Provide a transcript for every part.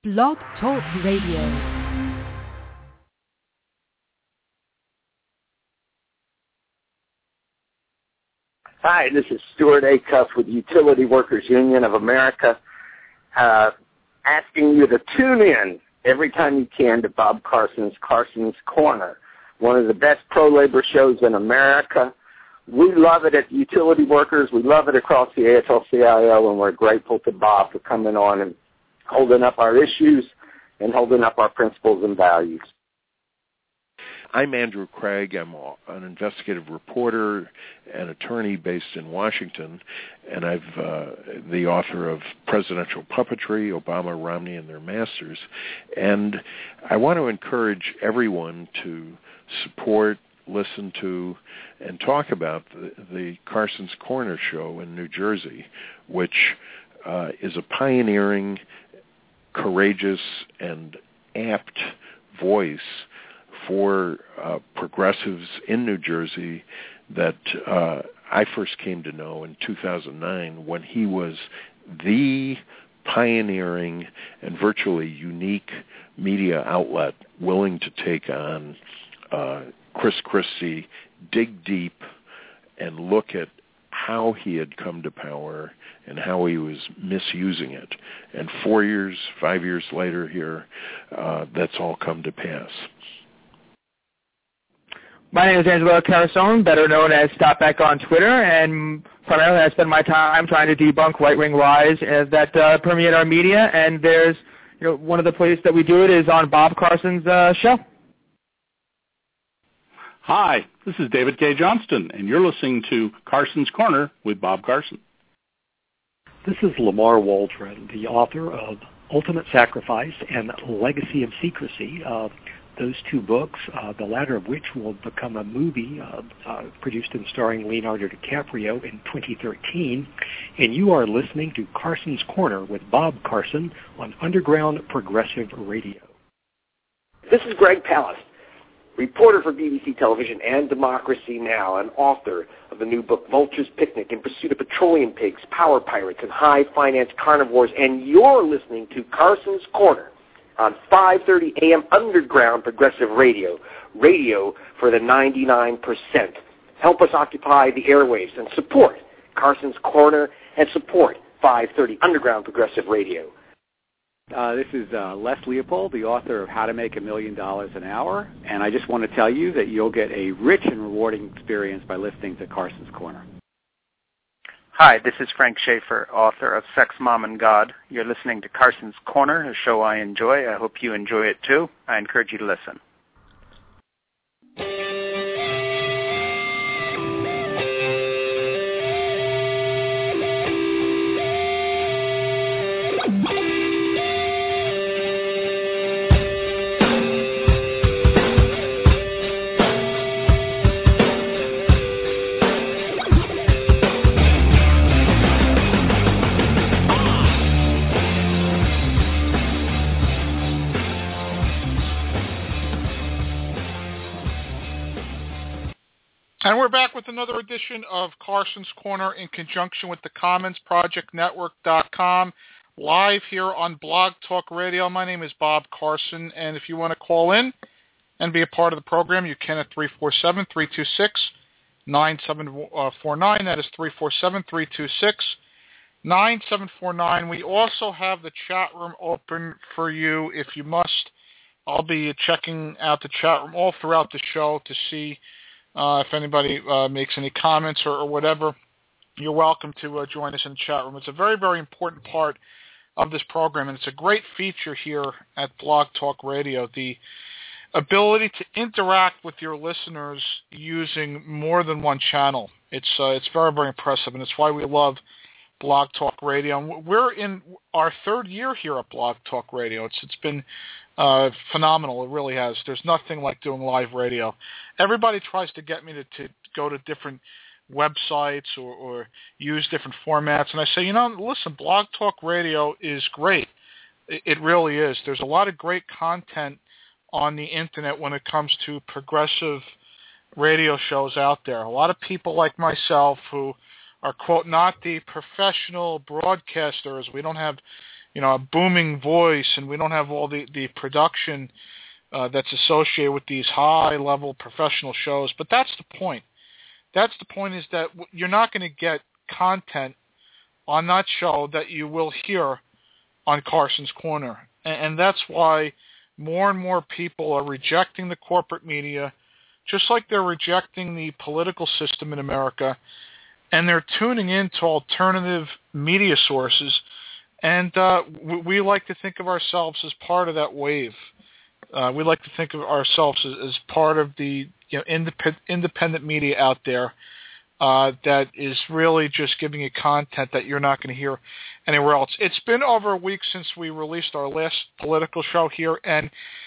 Blog Talk Radio. Hi, this is Stuart Acuff with Utility Workers Union of America, asking you to tune in every time you can to Bob Carson's Corner, one of the best pro-labor shows in America. We love it at Utility Workers. We love it across the AFL-CIO, and we're grateful to Bob for coming on and holding up our issues and holding up our principles and values. I'm Andrew Craig. I'm an investigative reporter and attorney based in Washington, and I'm the author of Presidential Puppetry, Obama, Romney, and Their Masters. And I want to encourage everyone to support, listen to, and talk about the Carson's Corner show in New Jersey, which is a pioneering, courageous, and apt voice for progressives in New Jersey that I first came to know in 2009 when he was the pioneering and virtually unique media outlet willing to take on Chris Christie, dig deep, and look at how he had come to power and how he was misusing it. And 5 years later here, that's all come to pass. My name is Angelo Carasone, better known as Stopback on Twitter, and primarily I spend my time trying to debunk right-wing lies that permeate our media. And there's, one of the places that we do it is on Bob Carson's show. Hi, this is David K. Johnston, and you're listening to Carson's Corner with Bob Carson. This is Lamar Waldron, the author of Ultimate Sacrifice and Legacy of Secrecy. Those two books, the latter of which will become a movie produced and starring Leonardo DiCaprio in 2013. And you are listening to Carson's Corner with Bob Carson on Underground Progressive Radio. This is Greg Palast, reporter for BBC Television and Democracy Now!, and author of the new book Vulture's Picnic in Pursuit of Petroleum Pigs, Power Pirates, and High Finance Carnivores. And you're listening to Carson's Corner on 5:30 a.m. Underground Progressive Radio, radio for the 99%. Help us occupy the airwaves and support Carson's Corner and support 5:30 Underground Progressive Radio. This is Les Leopold, the author of How to Make $1 Million an Hour, and I just want to tell you that you'll get a rich and rewarding experience by listening to Carson's Corner. Hi, this is Frank Schaefer, author of Sex, Mom, and God. You're listening to Carson's Corner, a show I enjoy. I hope you enjoy it too. I encourage you to listen. And we're back with another edition of Carson's Corner in conjunction with the CommonsProjectNetwork.com, live here on Blog Talk Radio. My name is Bob Carson, and if you want to call in and be a part of the program, you can at 347-326-9749. That is 347-326-9749. We also have the chat room open for you if you must. I'll be checking out the chat room all throughout the show to see if anybody makes any comments or whatever. You're welcome to join us in the chat room. It's a very, very important part of this program, and it's a great feature here at Blog Talk Radio, the ability to interact with your listeners using more than one channel. It's very, very impressive, and it's why we love Blog Talk Radio. And we're in our third year here at Blog Talk Radio. It's been phenomenal. It really has. There's nothing like doing live radio. Everybody tries to get me to go to different websites or use different formats, and I say, listen, Blog Talk Radio is great. It really is. There's a lot of great content on the internet when it comes to progressive radio shows out there. A lot of people like myself who are, quote, not the professional broadcasters. We don't have a booming voice, and we don't have all the production that's associated with these high-level professional shows. But that's the point. That's the point, is that you're not going to get content on that show that you will hear on Carson's Corner. And that's why more and more people are rejecting the corporate media, just like they're rejecting the political system in America, and they're tuning into alternative media sources. And we like to think of ourselves as part of that wave. We like to think of ourselves as part of the independent media out there that is really just giving you content that you're not going to hear anywhere else. It's been over a week since we released our last political show here, and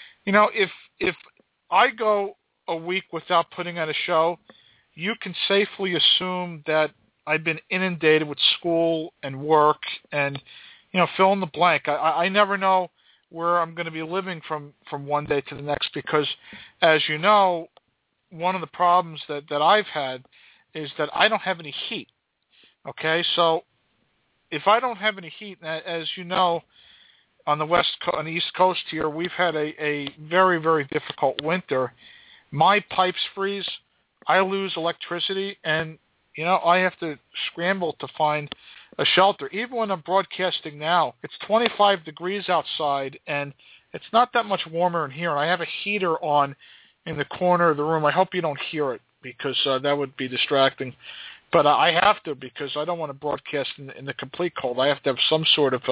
if I go a week without putting out a show, you can safely assume that I've been inundated with school and work and fill in the blank. I never know where I'm going to be living from one day to the next, because, as you know, one of the problems that I've had is that I don't have any heat. Okay, so if I don't have any heat, as you know, on the East Coast here, we've had a very, very difficult winter. My pipes freeze. I lose electricity, and I have to scramble to find a shelter. Even when I'm broadcasting now, it's 25 degrees outside, and it's not that much warmer in here. And I have a heater on in the corner of the room. I hope you don't hear it, because that would be distracting. But I have to, because I don't want to broadcast in the complete cold. I have to have some sort of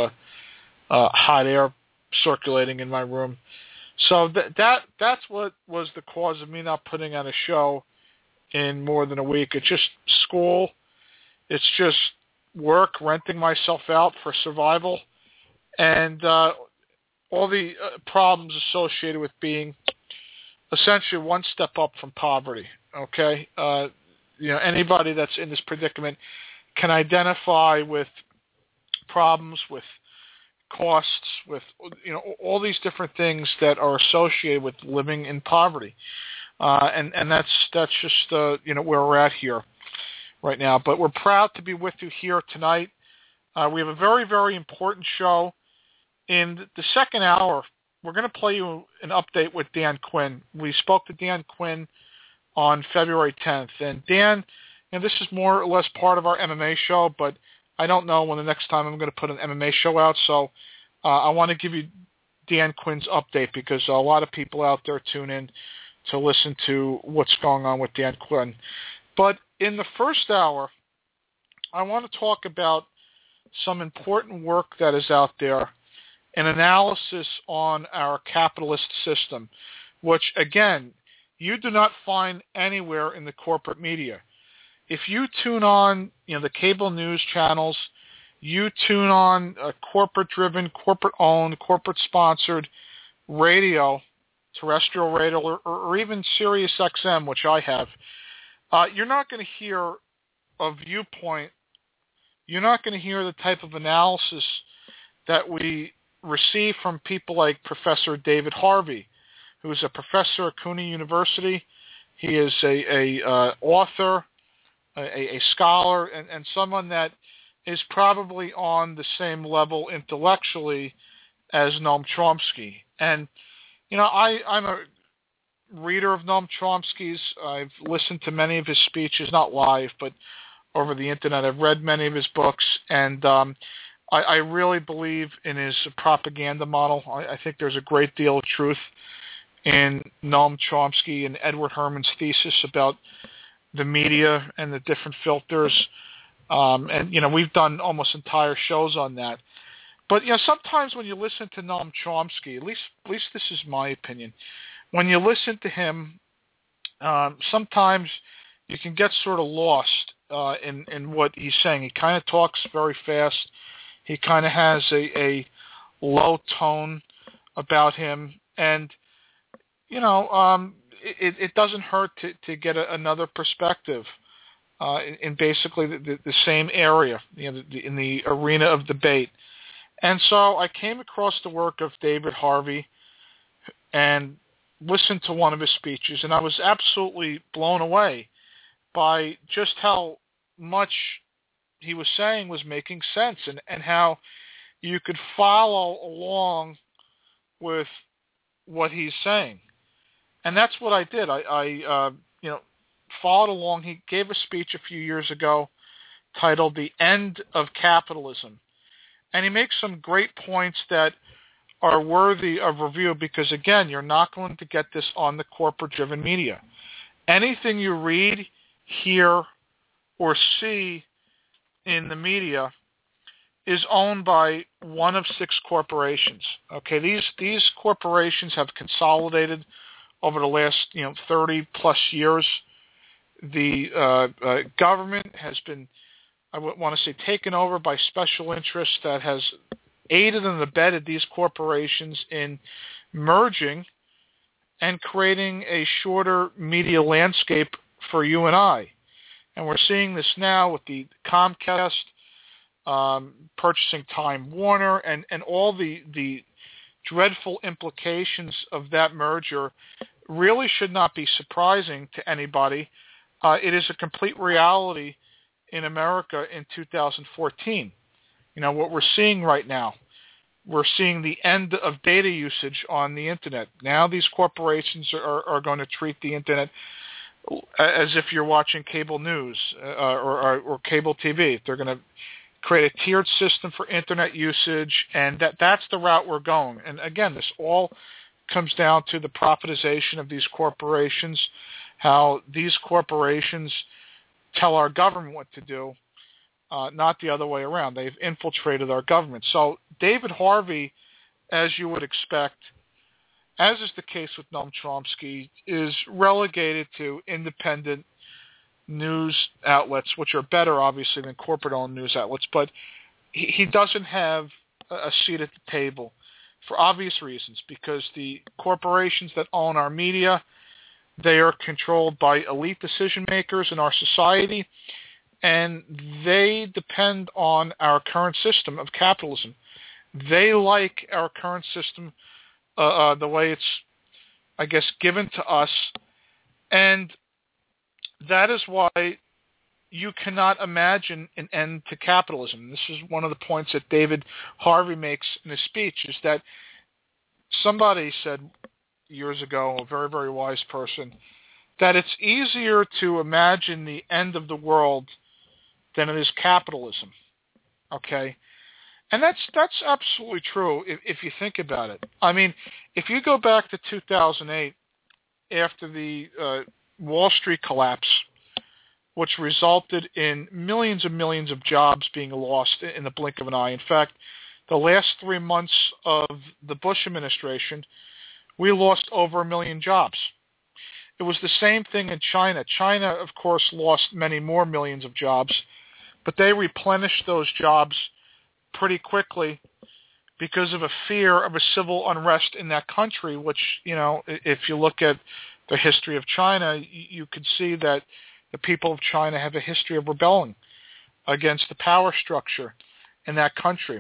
hot air circulating in my room. So that's what was the cause of me not putting out a show in more than a week. It's just school. It's just work, renting myself out for survival, and all the problems associated with being essentially one step up from poverty. Okay, anybody that's in this predicament can identify with problems, with costs, with all these different things that are associated with living in poverty, and that's just where we're at here right now. But we're proud to be with you here tonight. We have a very, very important show. In the second hour, we're going to play you an update with Dan Quinn. We spoke to Dan Quinn on February 10th. And Dan, this is more or less part of our MMA show, but I don't know when the next time I'm going to put an MMA show out. So I want to give you Dan Quinn's update, because a lot of people out there tune in to listen to what's going on with Dan Quinn. But in the first hour, I want to talk about some important work that is out there, an analysis on our capitalist system, which, again, you do not find anywhere in the corporate media. If you tune on the cable news channels, you tune on corporate-driven, corporate-owned, corporate-sponsored radio, terrestrial radio, or even Sirius XM, which I have, you're not going to hear a viewpoint. You're not going to hear the type of analysis that we receive from people like Professor David Harvey, who is a professor at CUNY University. He is a author, a scholar, and someone that is probably on the same level intellectually as Noam Chomsky. And, I'm a reader of Noam Chomsky's. I've listened to many of his speeches, not live, but over the Internet. I've read many of his books, and I really believe in his propaganda model. I think there's a great deal of truth in Noam Chomsky and Edward Herman's thesis about the media and the different filters. And we've done almost entire shows on that. But, sometimes when you listen to Noam Chomsky, at least this is my opinion, when you listen to him, sometimes you can get sort of lost in what he's saying. He kind of talks very fast. He kind of has a low tone about him. And, it doesn't hurt to get another perspective in basically the same area, in the arena of debate. And so I came across the work of David Harvey and listened to one of his speeches, and I was absolutely blown away by just how much he was saying was making sense, and how you could follow along with what he's saying. And that's what I did. I followed along. He gave a speech a few years ago titled The End of Capitalism. And he makes some great points that are worthy of review because, again, you're not going to get this on the corporate-driven media. Anything you read, hear, or see in the media is owned by one of 6 corporations. Okay, these corporations have consolidated over the last 30-plus years. The government has been, I would want to say, taken over by special interests that has aided and abetted these corporations in merging and creating a shorter media landscape for you and I. And we're seeing this now with the Comcast purchasing Time Warner and all the dreadful implications of that merger really should not be surprising to anybody. It is a complete reality in America in 2014. What we're seeing right now, we're seeing the end of data usage on the Internet. Now these corporations are going to treat the Internet as if you're watching cable news or cable TV. They're going to create a tiered system for Internet usage, and that's the route we're going. And again, this all comes down to the privatization of these corporations, how these corporations tell our government what to do, not the other way around. They've infiltrated our government. So David Harvey, as you would expect, as is the case with Noam Chomsky, is relegated to independent news outlets, which are better, obviously, than corporate-owned news outlets. But he doesn't have a seat at the table for obvious reasons, because the corporations that own our media, they are controlled by elite decision-makers in our society, and they depend on our current system of capitalism. They like our current system the way it's, I guess, given to us, and that is why you cannot imagine an end to capitalism. This is one of the points that David Harvey makes in his speech, is that somebody said years ago, a very, very wise person, that it's easier to imagine the end of the world than it is capitalism. Okay? And that's absolutely true if you think about it. I mean, if you go back to 2008, after the Wall Street collapse, which resulted in millions and millions of jobs being lost in the blink of an eye. In fact, the last 3 months of the Bush administration, we lost over 1 million jobs. It was the same thing in China. China, of course, lost many more millions of jobs, but they replenished those jobs pretty quickly because of a fear of a civil unrest in that country, which, if you look at the history of China, you could see that the people of China have a history of rebelling against the power structure in that country.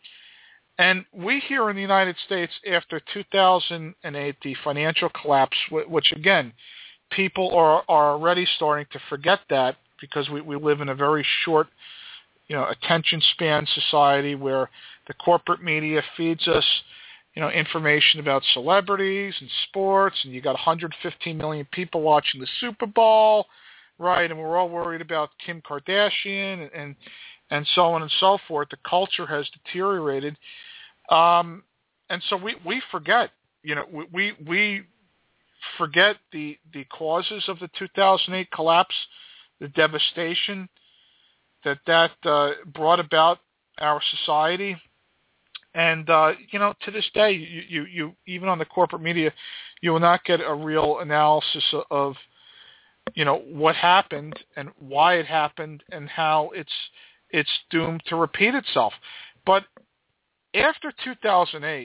And we here in the United States, after 2008, the financial collapse, which again, people are already starting to forget that because we live in a very short, attention span society where the corporate media feeds us, information about celebrities and sports, and you got 115 million people watching the Super Bowl, right? And we're all worried about Kim Kardashian and so on and so forth. The culture has deteriorated. And so we forget, we forget the causes of the 2008 collapse, the devastation that brought about our society. And, to this day, you even on the corporate media, you will not get a real analysis of, what happened and why it happened and how it's doomed to repeat itself. But after 2008,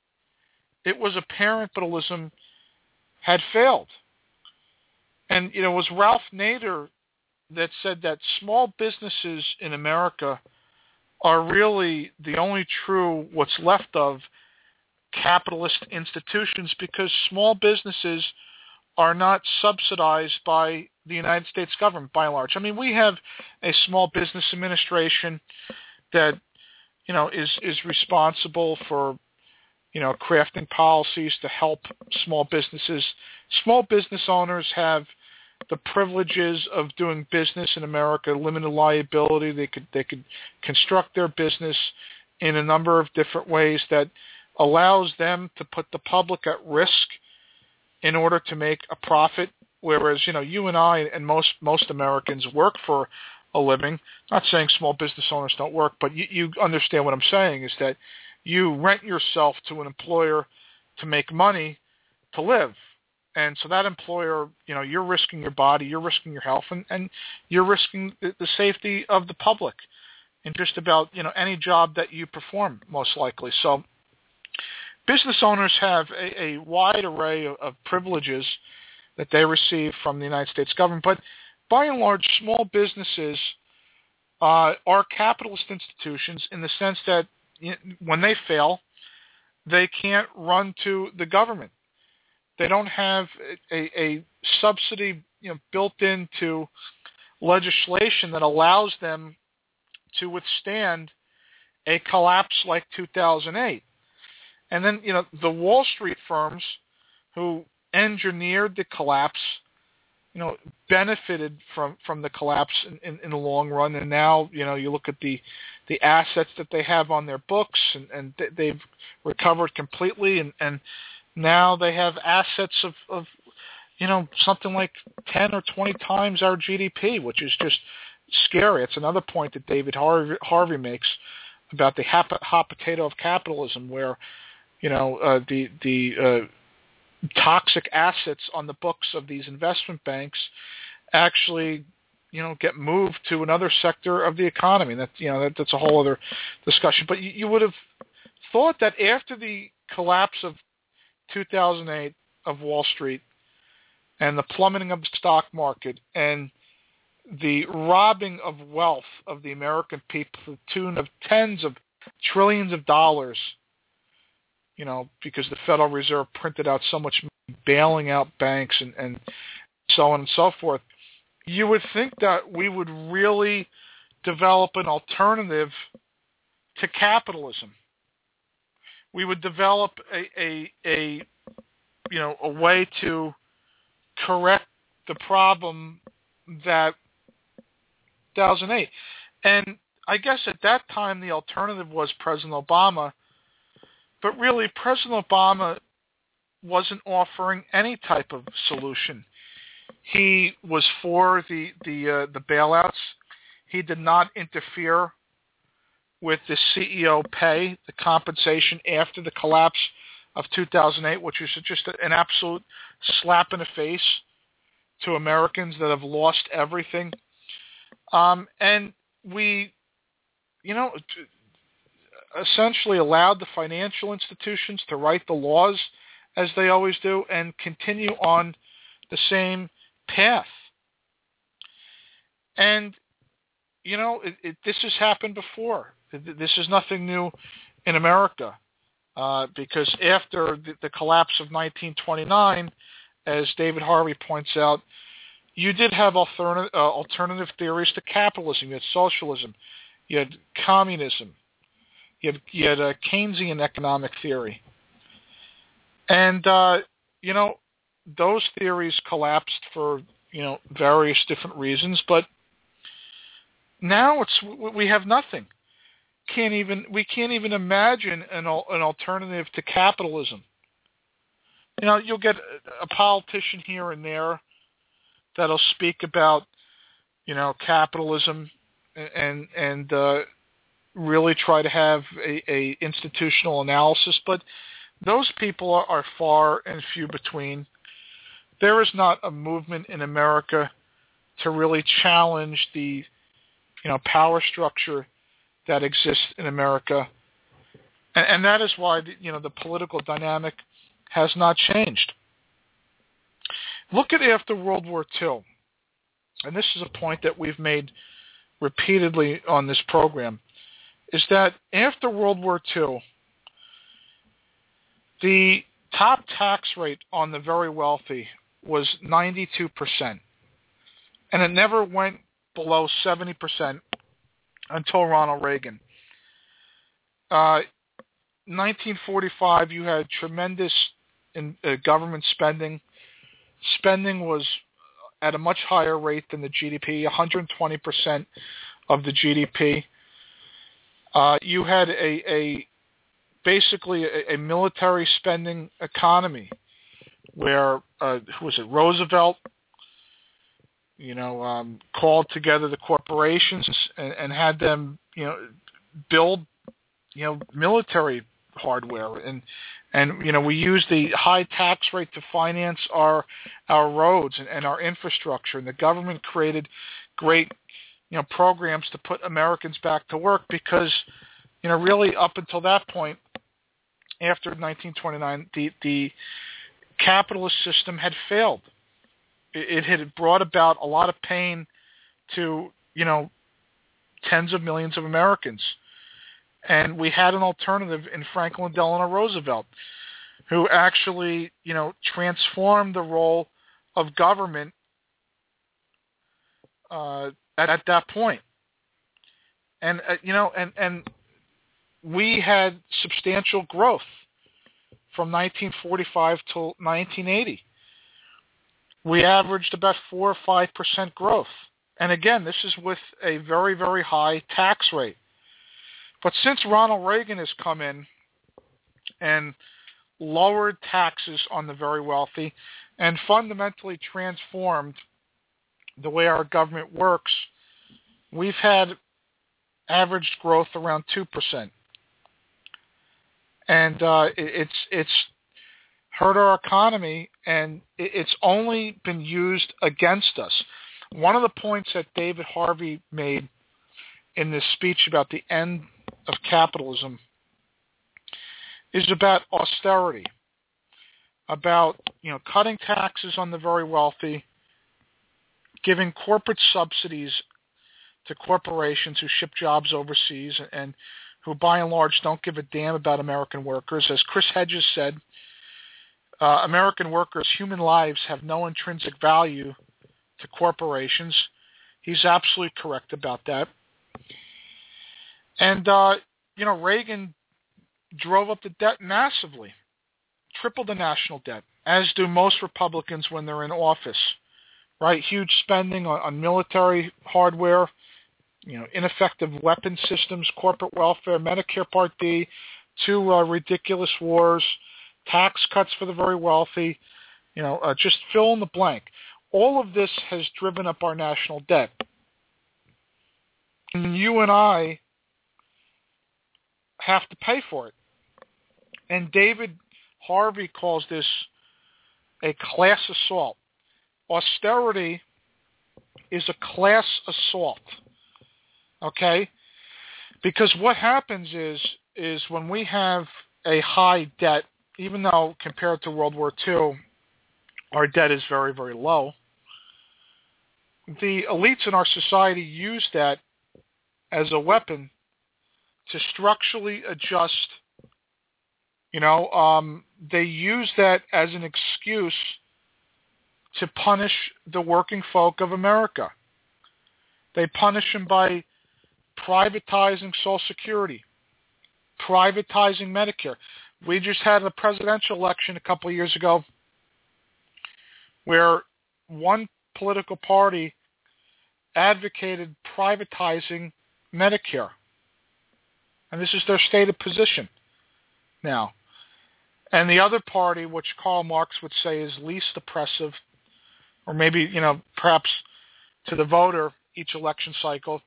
it was apparent capitalism had failed. And, it was Ralph Nader that said that small businesses in America are really the only true what's left of capitalist institutions, because small businesses are not subsidized by the United States government by and large. I mean, we have a small business administration that, is responsible for, crafting policies to help small businesses. Small business owners have the privileges of doing business in America, limited liability. They could construct their business in a number of different ways that allows them to put the public at risk in order to make a profit. Whereas, you and I and most Americans work for a living. Not saying small business owners don't work, but you understand what I'm saying is that you rent yourself to an employer to make money to live. And so that employer, you're risking your body, you're risking your health, and you're risking the safety of the public in just about, any job that you perform, most likely. So business owners have a wide array of privileges that they receive from the United States government. But by and large, small businesses are capitalist institutions in the sense that when they fail, they can't run to the government. They don't have a subsidy built into legislation that allows them to withstand a collapse like 2008. And then, the Wall Street firms who engineered the collapse, benefited from the collapse in the long run. And now, you look at the assets that they have on their books, and they've recovered completely. And now they have assets of something like 10 or 20 times our GDP, which is just scary. It's another point that David Harvey makes about the hot potato of capitalism, where, the toxic assets on the books of these investment banks actually, get moved to another sector of the economy. That's a whole other discussion. But you would have thought that after the collapse of 2008 of Wall Street and the plummeting of the stock market and the robbing of wealth of the American people to the tune of tens of trillions of dollars, because the Federal Reserve printed out so much money bailing out banks and so on and so forth, you would think that we would really develop an alternative to capitalism. We would develop a way to correct the problem that 2008. And I guess at that time the alternative was President Obama, but really President Obama wasn't offering any type of solution. He was for the bailouts. He did not interfere with the CEO pay, the compensation after the collapse of 2008, which is just an absolute slap in the face to Americans that have lost everything. And we, essentially allowed the financial institutions to write the laws as they always do and continue on the same path. And, this has happened before. This is nothing new in America, because after the collapse of 1929, as David Harvey points out, you did have alternative theories to capitalism. You had socialism. You had communism. You had a Keynesian economic theory. And, those theories collapsed for, various different reasons. But now we have nothing. We can't even imagine an alternative to capitalism. You'll get a politician here and there that'll speak about, capitalism and really try to have a institutional analysis, but those people are far and few between. There is not a movement in America to really challenge the, power structure that exists in America, and that is why the political dynamic has not changed. Look at after World War II, and this is a point that we've made repeatedly on this program, is that after World War II, the top tax rate on the very wealthy was 92%, and it never went below 70% until Ronald Reagan. 1945, you had tremendous government spending. Spending was at a much higher rate than the GDP, 120% of the GDP. You had basically a military spending economy where, who was it, Roosevelt, called together the corporations and had them, build, military hardware. And we used the high tax rate to finance our roads and our infrastructure. And the government created great, programs to put Americans back to work because, really up until that point, after 1929, the capitalist system had failed. It had brought about a lot of pain to, tens of millions of Americans. And we had an alternative in Franklin Delano Roosevelt, who actually, transformed the role of government at that point. And, and we had substantial growth from 1945 till 1980. We averaged about 4 or 5% growth. And again, this is with a very, very high tax rate. But since Ronald Reagan has come in and lowered taxes on the very wealthy and fundamentally transformed the way our government works, we've had average growth around 2%. And it's hurt our economy, and it's only been used against us. One of the points that David Harvey made in this speech about the end of capitalism is about austerity, about cutting taxes on the very wealthy, giving corporate subsidies to corporations who ship jobs overseas and who by and large don't give a damn about American workers. As Chris Hedges said, American workers' human lives have no intrinsic value to corporations. He's absolutely correct about that. And, Reagan drove up the debt massively, tripled the national debt, as do most Republicans when they're in office, right? Huge spending on military hardware, ineffective weapon systems, corporate welfare, Medicare Part D, 2 ridiculous wars, tax cuts for the very wealthy, just fill in the blank. All of this has driven up our national debt. And you and I have to pay for it. And David Harvey calls this a class assault. Austerity is a class assault. Okay? Because what happens is when we have a high debt, even though compared to World War II, our debt is very, very low, the elites in our society use that as a weapon to structurally adjust. They use that as an excuse to punish the working folk of America. They punish them by privatizing Social Security, privatizing Medicare. We just had a presidential election a couple of years ago where one political party advocated privatizing Medicare. And this is their stated position now. And the other party, which Karl Marx would say is least oppressive, or maybe, perhaps to the voter each election cycle,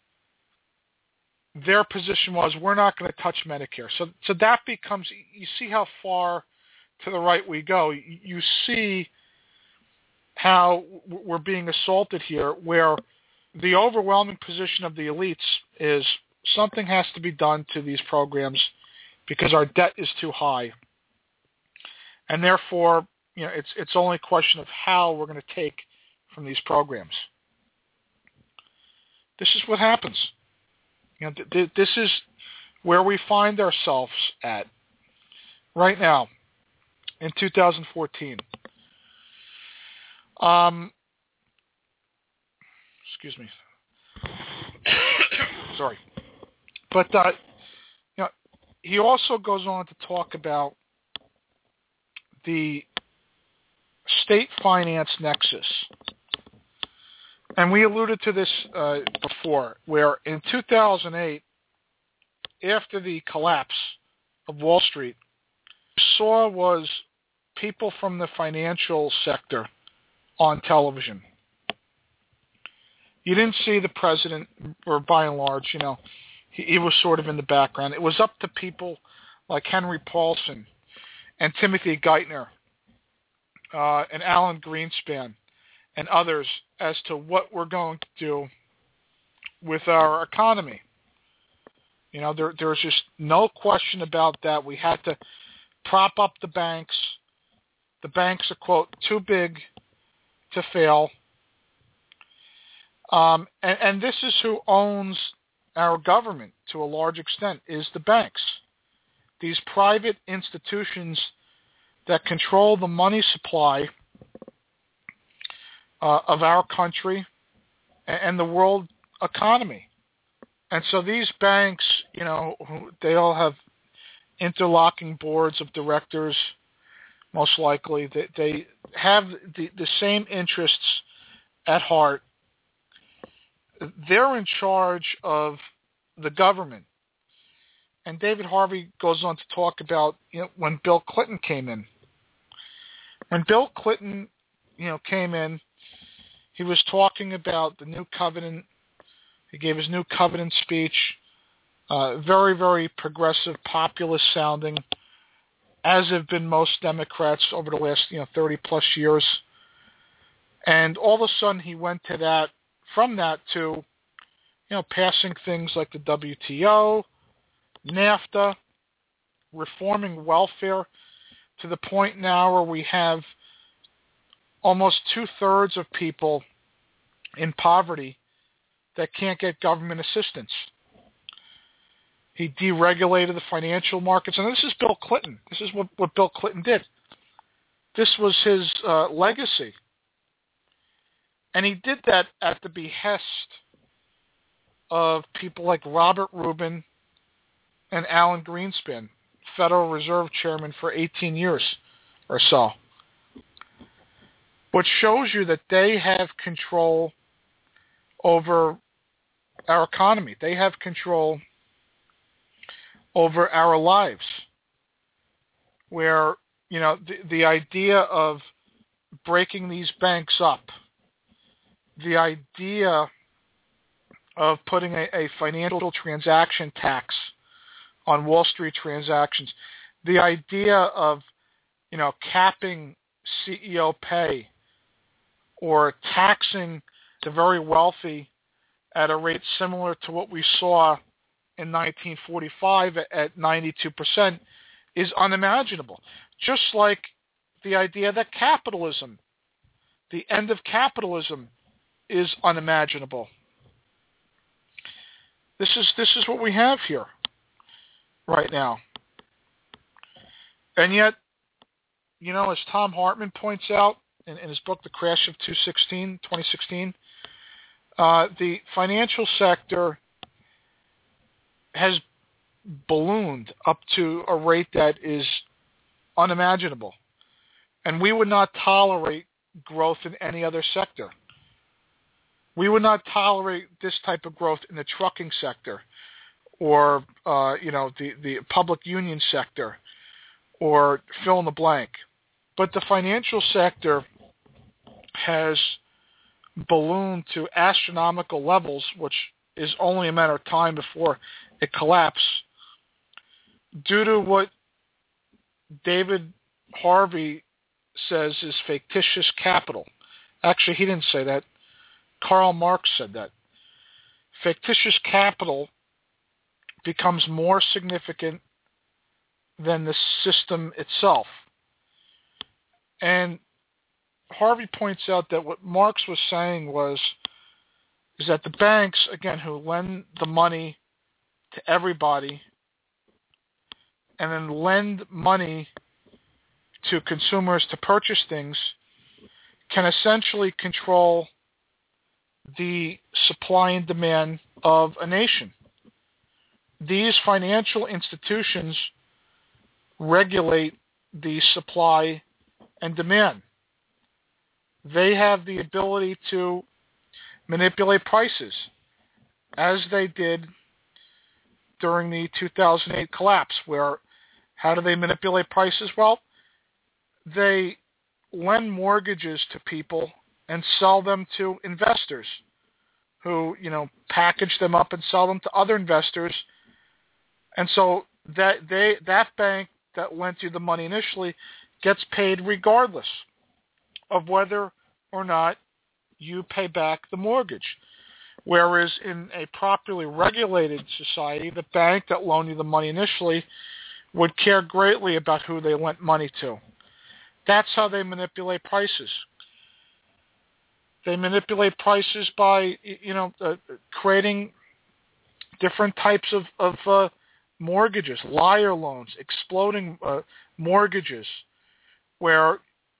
their position was, we're not going to touch Medicare. So that becomes, you see how far to the right we go. You see how we're being assaulted here, where the overwhelming position of the elites is something has to be done to these programs because our debt is too high. And therefore, it's only a question of how we're going to take from these programs. This is what happens. This is where we find ourselves at right now in 2014. Excuse me. Sorry. But, he also goes on to talk about the state finance nexus. And we alluded to this before, where in 2008, after the collapse of Wall Street, what we saw was people from the financial sector on television. You didn't see the president, or by and large, he was sort of in the background. It was up to people like Henry Paulson and Timothy Geithner and Alan Greenspan and others as to what we're going to do with our economy. There was just no question about that. We had to prop up the banks. The banks are, quote, too big to fail. And this is who owns our government to a large extent, is the banks. These private institutions that control the money supply of our country and the world economy. And so these banks, they all have interlocking boards of directors, most likely. They have the same interests at heart. They're in charge of the government. And David Harvey goes on to talk about when Bill Clinton came in. When Bill Clinton came in, he was talking about the new covenant. He gave his new covenant speech, very, very progressive, populist sounding, as have been most Democrats over the last 30 plus years. And all of a sudden he went to that, from that to passing things like the WTO, NAFTA, reforming welfare to the point now where we have almost 2/3 of people in poverty that can't get government assistance. He deregulated the financial markets. And this is Bill Clinton. This is what Bill Clinton did. This was his legacy. And he did that at the behest of people like Robert Rubin and Alan Greenspan, Federal Reserve Chairman for 18 years or so. Which shows you that they have control over our economy. They have control over our lives. Where, the idea of breaking these banks up, the idea of putting a financial transaction tax on Wall Street transactions, the idea of, capping CEO pay or taxing the very wealthy at a rate similar to what we saw in 1945 at 92% is unimaginable. Just like the idea that capitalism, the end of capitalism, is unimaginable. This is what we have here right now. And yet, as Tom Hartman points out in his book, The Crash of 2016, the financial sector has ballooned up to a rate that is unimaginable. And we would not tolerate growth in any other sector. We would not tolerate this type of growth in the trucking sector or, the public union sector or fill in the blank. But the financial sector has ballooned to astronomical levels, which is only a matter of time before it collapses, due to what David Harvey says is fictitious capital. Actually, he didn't say that. Karl Marx said that. Fictitious capital becomes more significant than the system itself. And Harvey points out that what Marx was saying is that the banks, again, who lend the money to everybody and then lend money to consumers to purchase things, can essentially control the supply and demand of a nation. these financial institutions regulate the supply and demand. They have the ability to manipulate prices, as they did during the 2008 collapse, where how do they manipulate prices? Well, they lend mortgages to people and sell them to investors who, package them up and sell them to other investors. And so that bank that lent you the money initially gets paid regardless of whether or not you pay back the mortgage. Whereas in a properly regulated society, the bank that loaned you the money initially would care greatly about who they lent money to. That's how they manipulate prices. They manipulate prices by, creating different types of mortgages, liar loans, exploding mortgages, where,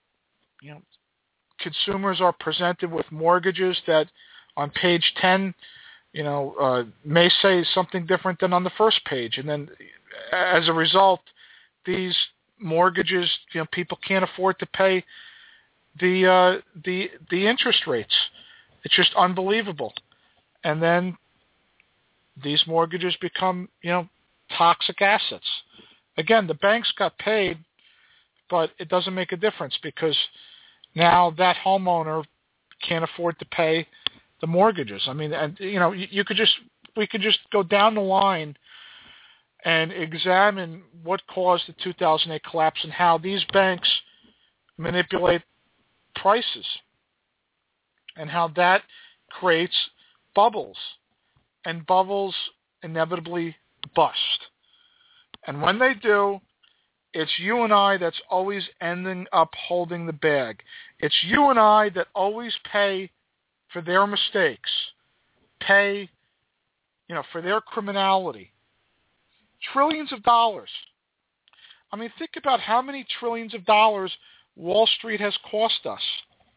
consumers are presented with mortgages that on page 10, may say something different than on the first page. And then as a result, these mortgages, people can't afford to pay the interest rates. It's just unbelievable. And then these mortgages become, toxic assets. Again, the banks got paid, but it doesn't make a difference because now that homeowner can't afford to pay the mortgages. I mean, and we could just go down the line and examine what caused the 2008 collapse and how these banks manipulate prices and how that creates bubbles, and bubbles inevitably bust. And when they do, it's you and I that's always ending up holding the bag. It's you and I that always pay for their mistakes, pay, for their criminality. Trillions of dollars. I mean, think about how many trillions of dollars Wall Street has cost us.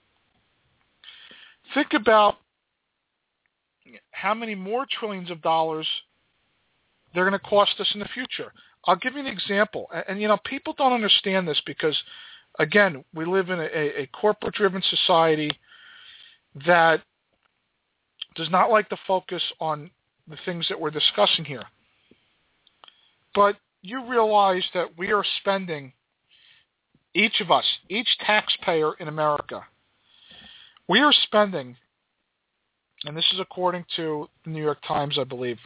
Think about how many more trillions of dollars they're going to cost us in the future. I'll give you an example. And people don't understand this because, again, we live in a corporate-driven society that does not like to focus on the things that we're discussing here. But you realize that we are spending, each of us, each taxpayer in America, we are spending, and this is according to the New York Times, I believe,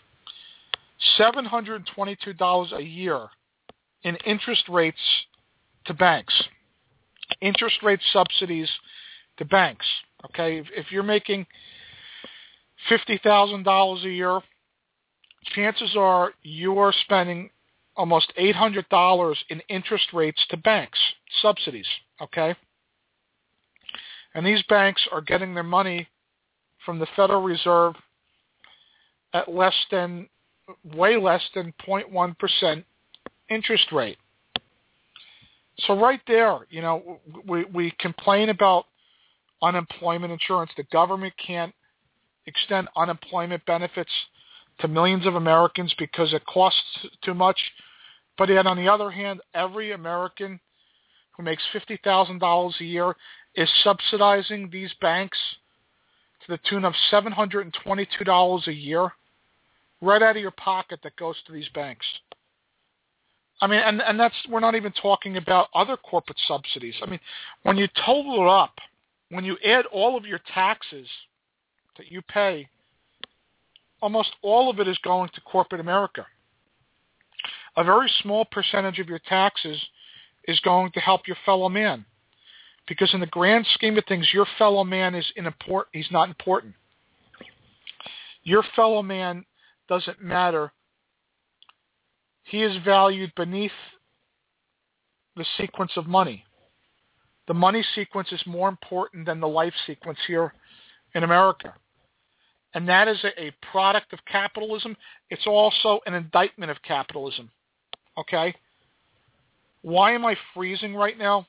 $722 a year in interest rates to banks, interest rate subsidies to banks. Okay, if you're making $50,000 a year, chances are you are spending almost $800 in interest rates to banks, subsidies. Okay, and these banks are getting their money from the Federal Reserve at way less than 0.1% interest rate. So right there, we complain about unemployment insurance. The government can't extend unemployment benefits to millions of Americans because it costs too much. But yet, on the other hand, every American who makes $50,000 a year is subsidizing these banks to the tune of $722 a year, right out of your pocket that goes to these banks. I mean, and that's, we're not even talking about other corporate subsidies. I mean, when you total it up, when you add all of your taxes that you pay, almost all of it is going to corporate America. A very small percentage of your taxes is going to help your fellow man. Because in the grand scheme of things, your fellow man is he's not important. Your fellow man doesn't matter. He is valued beneath the sequence of money. The money sequence is more important than the life sequence here in America. And that is a product of capitalism. It's also an indictment of capitalism. Okay? Why am I freezing right now?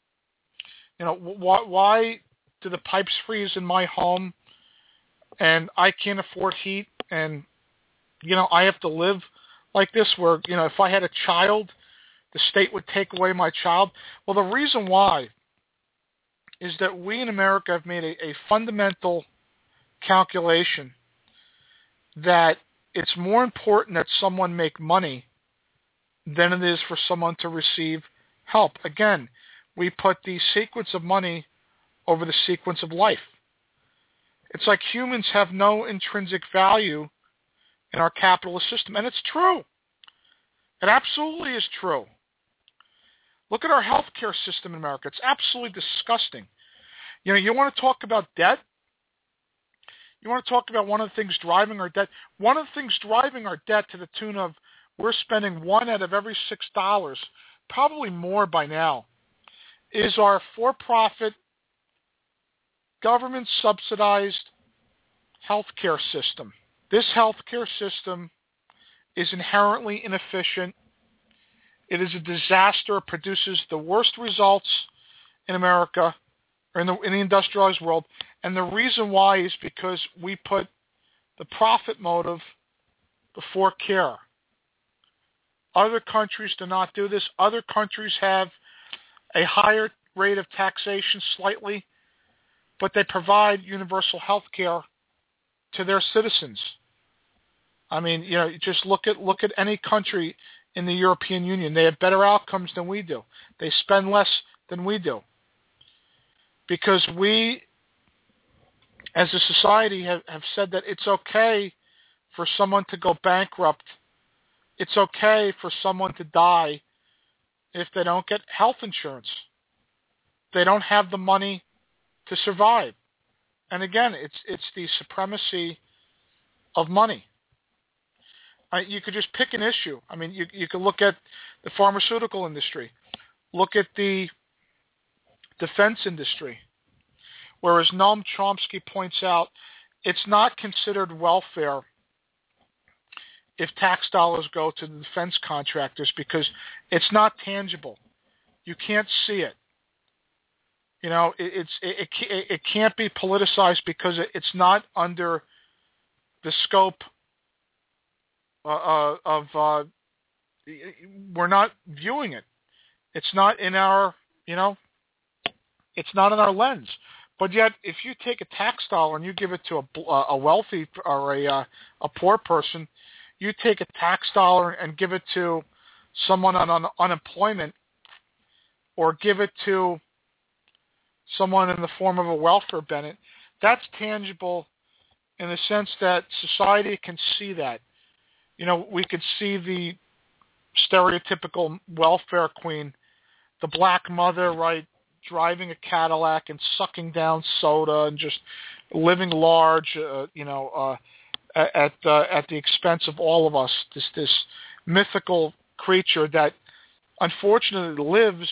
Why do the pipes freeze in my home and I can't afford heat and, I have to live like this where, if I had a child, the state would take away my child. Well, the reason why is that we in America have made a fundamental calculation that it's more important that someone make money than it is for someone to receive help. Again, we put the sequence of money over the sequence of life. It's like humans have no intrinsic value in our capitalist system, and it's true. It absolutely is true. Look at our healthcare system in America. It's absolutely disgusting. You want to talk about debt? You want to talk about one of the things driving our debt? One of the things driving our debt to the tune of we're spending $1 out of every $6, probably more by now, is our for-profit, government-subsidized healthcare system. This healthcare system is inherently inefficient. It is a disaster. It produces the worst results in America or in the industrialized world. And the reason why is because we put the profit motive before care. Other countries do not do this. Other countries have a higher rate of taxation slightly, but they provide universal health care to their citizens. I mean, just look at any country in the European Union. They have better outcomes than we do. They spend less than we do. Because we, as a society, have said that it's okay for someone to go bankrupt. It's okay for someone to die if they don't get health insurance. They don't have the money to survive. And again, it's the supremacy of money. You could just pick an issue. I mean, you could look at the pharmaceutical industry. Look at the defense industry. Whereas Noam Chomsky points out, it's not considered welfare if tax dollars go to the defense contractors because it's not tangible. You can't see it. It can't be politicized because it's not under the scope of we're not viewing it. It's not in our, it's not in our lens. But yet, if you take a tax dollar and you give it to a wealthy or a poor person, you take a tax dollar and give it to someone on unemployment, or give it to someone in the form of a welfare benefit, that's tangible in the sense that society can see that. We could see the stereotypical welfare queen, the black mother, right, driving a Cadillac and sucking down soda and just living large, at the expense of all of us. This mythical creature that unfortunately lives,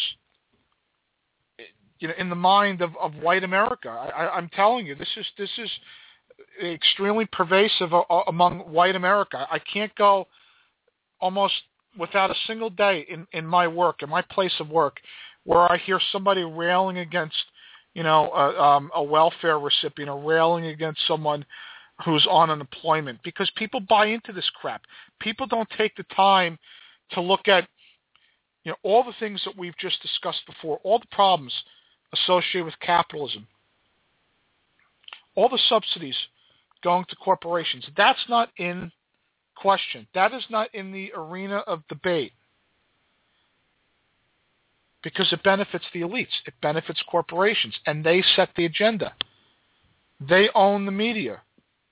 in the mind of white America. I'm telling you, this is extremely pervasive among white America. I can't go almost without a single day in my work, in my place of work, where I hear somebody railing against, a welfare recipient or railing against someone who's on unemployment, because people buy into this crap. People don't take the time to look at, all the things that we've just discussed before, all the problems associated with capitalism, all the subsidies going to corporations. That's not in question. That is not in the arena of debate because it benefits the elites. It benefits corporations, and they set the agenda. They own the media.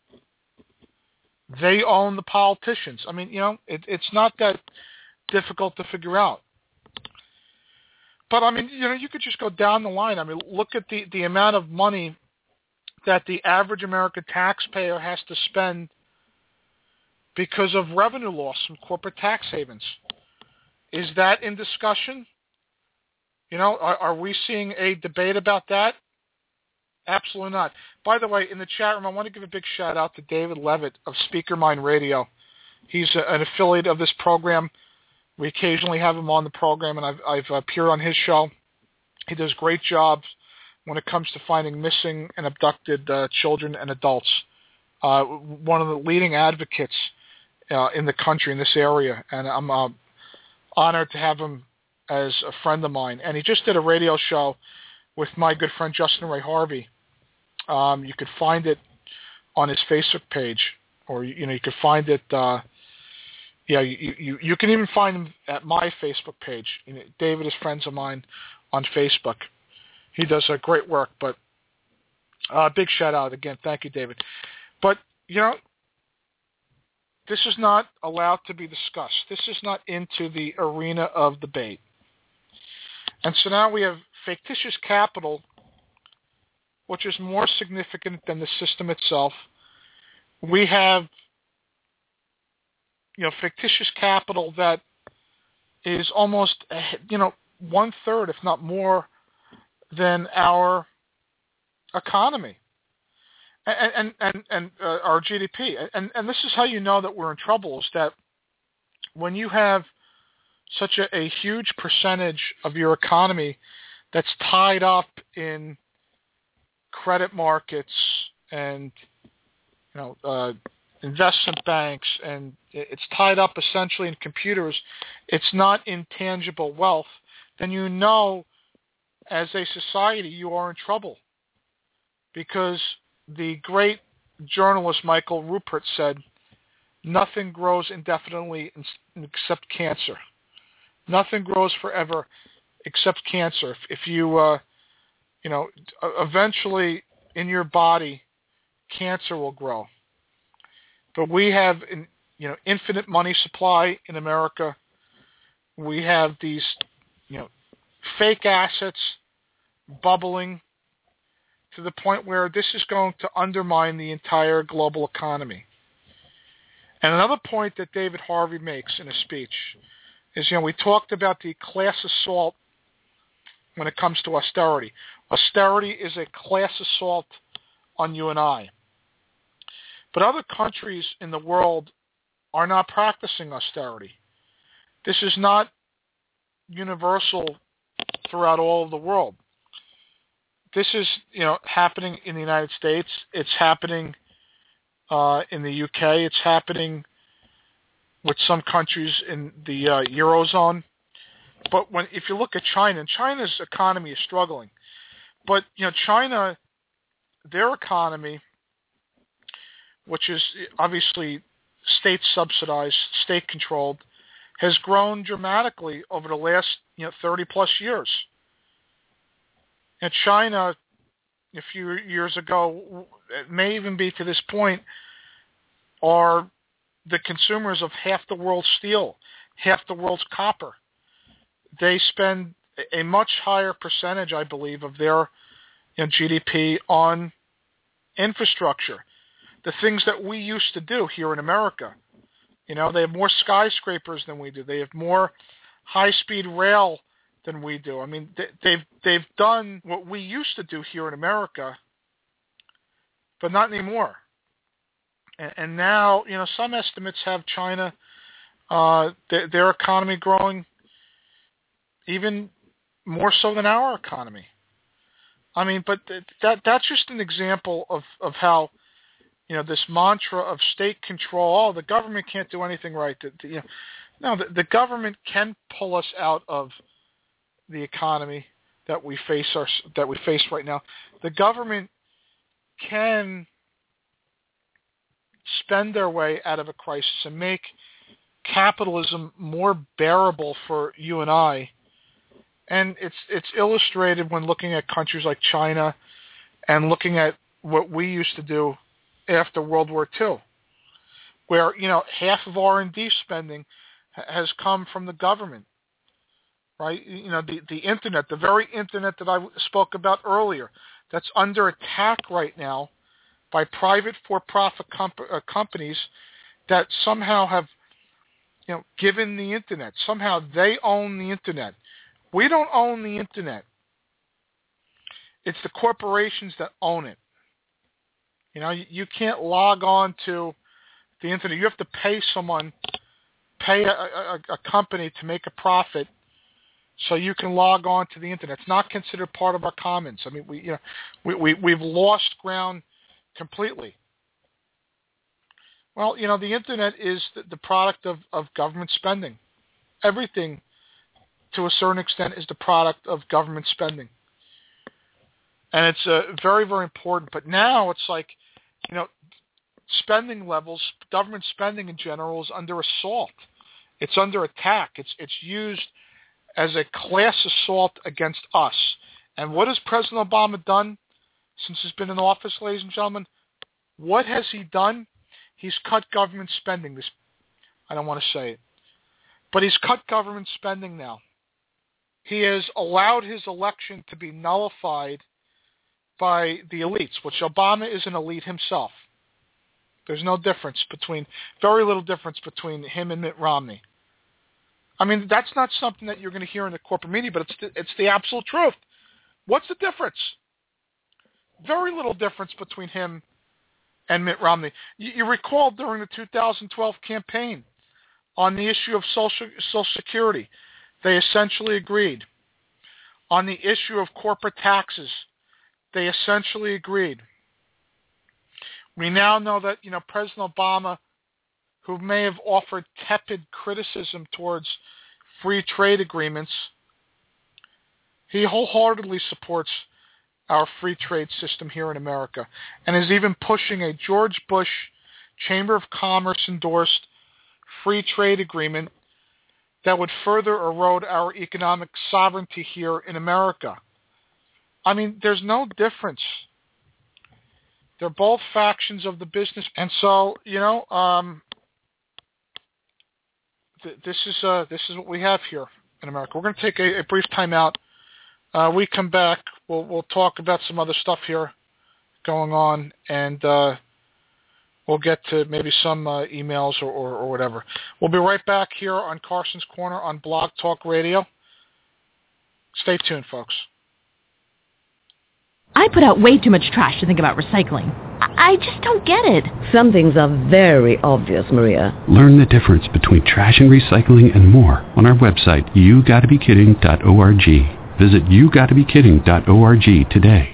They own the politicians. I mean, it's not that difficult to figure out. But, I mean, you could just go down the line. I mean, look at the amount of money that the average American taxpayer has to spend because of revenue loss from corporate tax havens. Is that in discussion? Are we seeing a debate about that? Absolutely not. By the way, in the chat room, I want to give a big shout out to David Levitt of Speaker Mind Radio. He's an affiliate of this program. We occasionally have him on the program, and I've appeared on his show. He does great jobs when it comes to finding missing and abducted children and adults. One of the leading advocates in the country, in this area, and I'm honored to have him as a friend of mine. And he just did a radio show with my good friend Justin Ray Harvey. You could find it on his Facebook page, or you could find it. You can even find him at my Facebook page. David is friends of mine on Facebook. He does great work. But big shout out again. Thank you, David. But this is not allowed to be discussed. This is not into the arena of debate. And so now we have fictitious capital, which is more significant than the system itself. We have, fictitious capital that is almost, 1/3, if not more, than our economy and our GDP. And this is how you know that we're in trouble, is that when you have such a huge percentage of your economy that's tied up in credit markets and investment banks, and it's tied up essentially in computers, it's not intangible wealth, then as a society you are in trouble. Because the great journalist Michael Rupert said, nothing grows indefinitely except cancer. Nothing grows forever except cancer. If you, eventually in your body, cancer will grow. But we have, infinite money supply in America. We have these, fake assets bubbling to the point where this is going to undermine the entire global economy. And another point that David Harvey makes in a speech is, we talked about the class assault when it comes to austerity. Austerity is a class assault on you and I. But other countries in the world are not practicing austerity. This is not universal throughout all of the world. This is, happening in the United States. It's happening in the UK. It's happening with some countries in the Eurozone. But if you look at China, and China's economy is struggling. But, China, their economy, which is obviously state-subsidized, state-controlled, has grown dramatically over the last 30-plus years. And China, a few years ago, it may even be to this point, are the consumers of half the world's steel, half the world's copper. They spend a much higher percentage, I believe, of their GDP on infrastructure. The things that we used to do here in America. They have more skyscrapers than we do. They have more high-speed rail than we do. I mean, they've done what we used to do here in America, but not anymore. And now, some estimates have China, their economy growing even more so than our economy. I mean, but that's just an example of how, this mantra of state control. Oh, the government can't do anything right. No, the government can pull us out of the economy that we face right now. The government can spend their way out of a crisis and make capitalism more bearable for you and I. And it's illustrated when looking at countries like China and looking at what we used to do after World War II, where, half of R&D spending has come from the government, right? The internet, the very internet that I spoke about earlier, that's under attack right now by private for-profit companies that somehow have, given the internet. Somehow they own the internet. We don't own the internet. It's the corporations that own it. You can't log on to the internet. You have to pay someone, pay a company to make a profit so you can log on to the internet. It's not considered part of our commons. I mean, we've lost ground completely. Well, the Internet is the product of government spending. Everything, to a certain extent, is the product of government spending. And it's very, very important. But now it's like, spending levels, government spending in general is under assault. It's under attack. It's used as a class assault against us. And what has President Obama done since he's been in office, ladies and gentlemen? What has he done? He's cut government spending. I don't want to say it, but he's cut government spending now. He has allowed his election to be nullified by the elites, which Obama is an elite himself. There's very little difference between him and Mitt Romney. I mean, that's not something that you're going to hear in the corporate media, but it's the absolute truth. What's the difference? Very little difference between him and Mitt Romney. You recall during the 2012 campaign on the issue of Social Security, they essentially agreed. On the issue of corporate taxes, they essentially agreed. We now know that, President Obama, who may have offered tepid criticism towards free trade agreements, he wholeheartedly supports our free trade system here in America, and is even pushing a George Bush Chamber of Commerce endorsed free trade agreement that would further erode our economic sovereignty here in America. I mean, there's no difference. They're both factions of the business, and so this is what we have here in America. We're going to take a brief time out. We come back, we'll talk about some other stuff here going on, and we'll get to maybe some emails or whatever. We'll be right back here on Carson's Corner on Blog Talk Radio. Stay tuned, folks. I put out way too much trash to think about recycling. I just don't get it. Some things are very obvious, Maria. Learn the difference between trash and recycling and more on our website, yougottabekidding.org. Visit yougottabekidding.org today.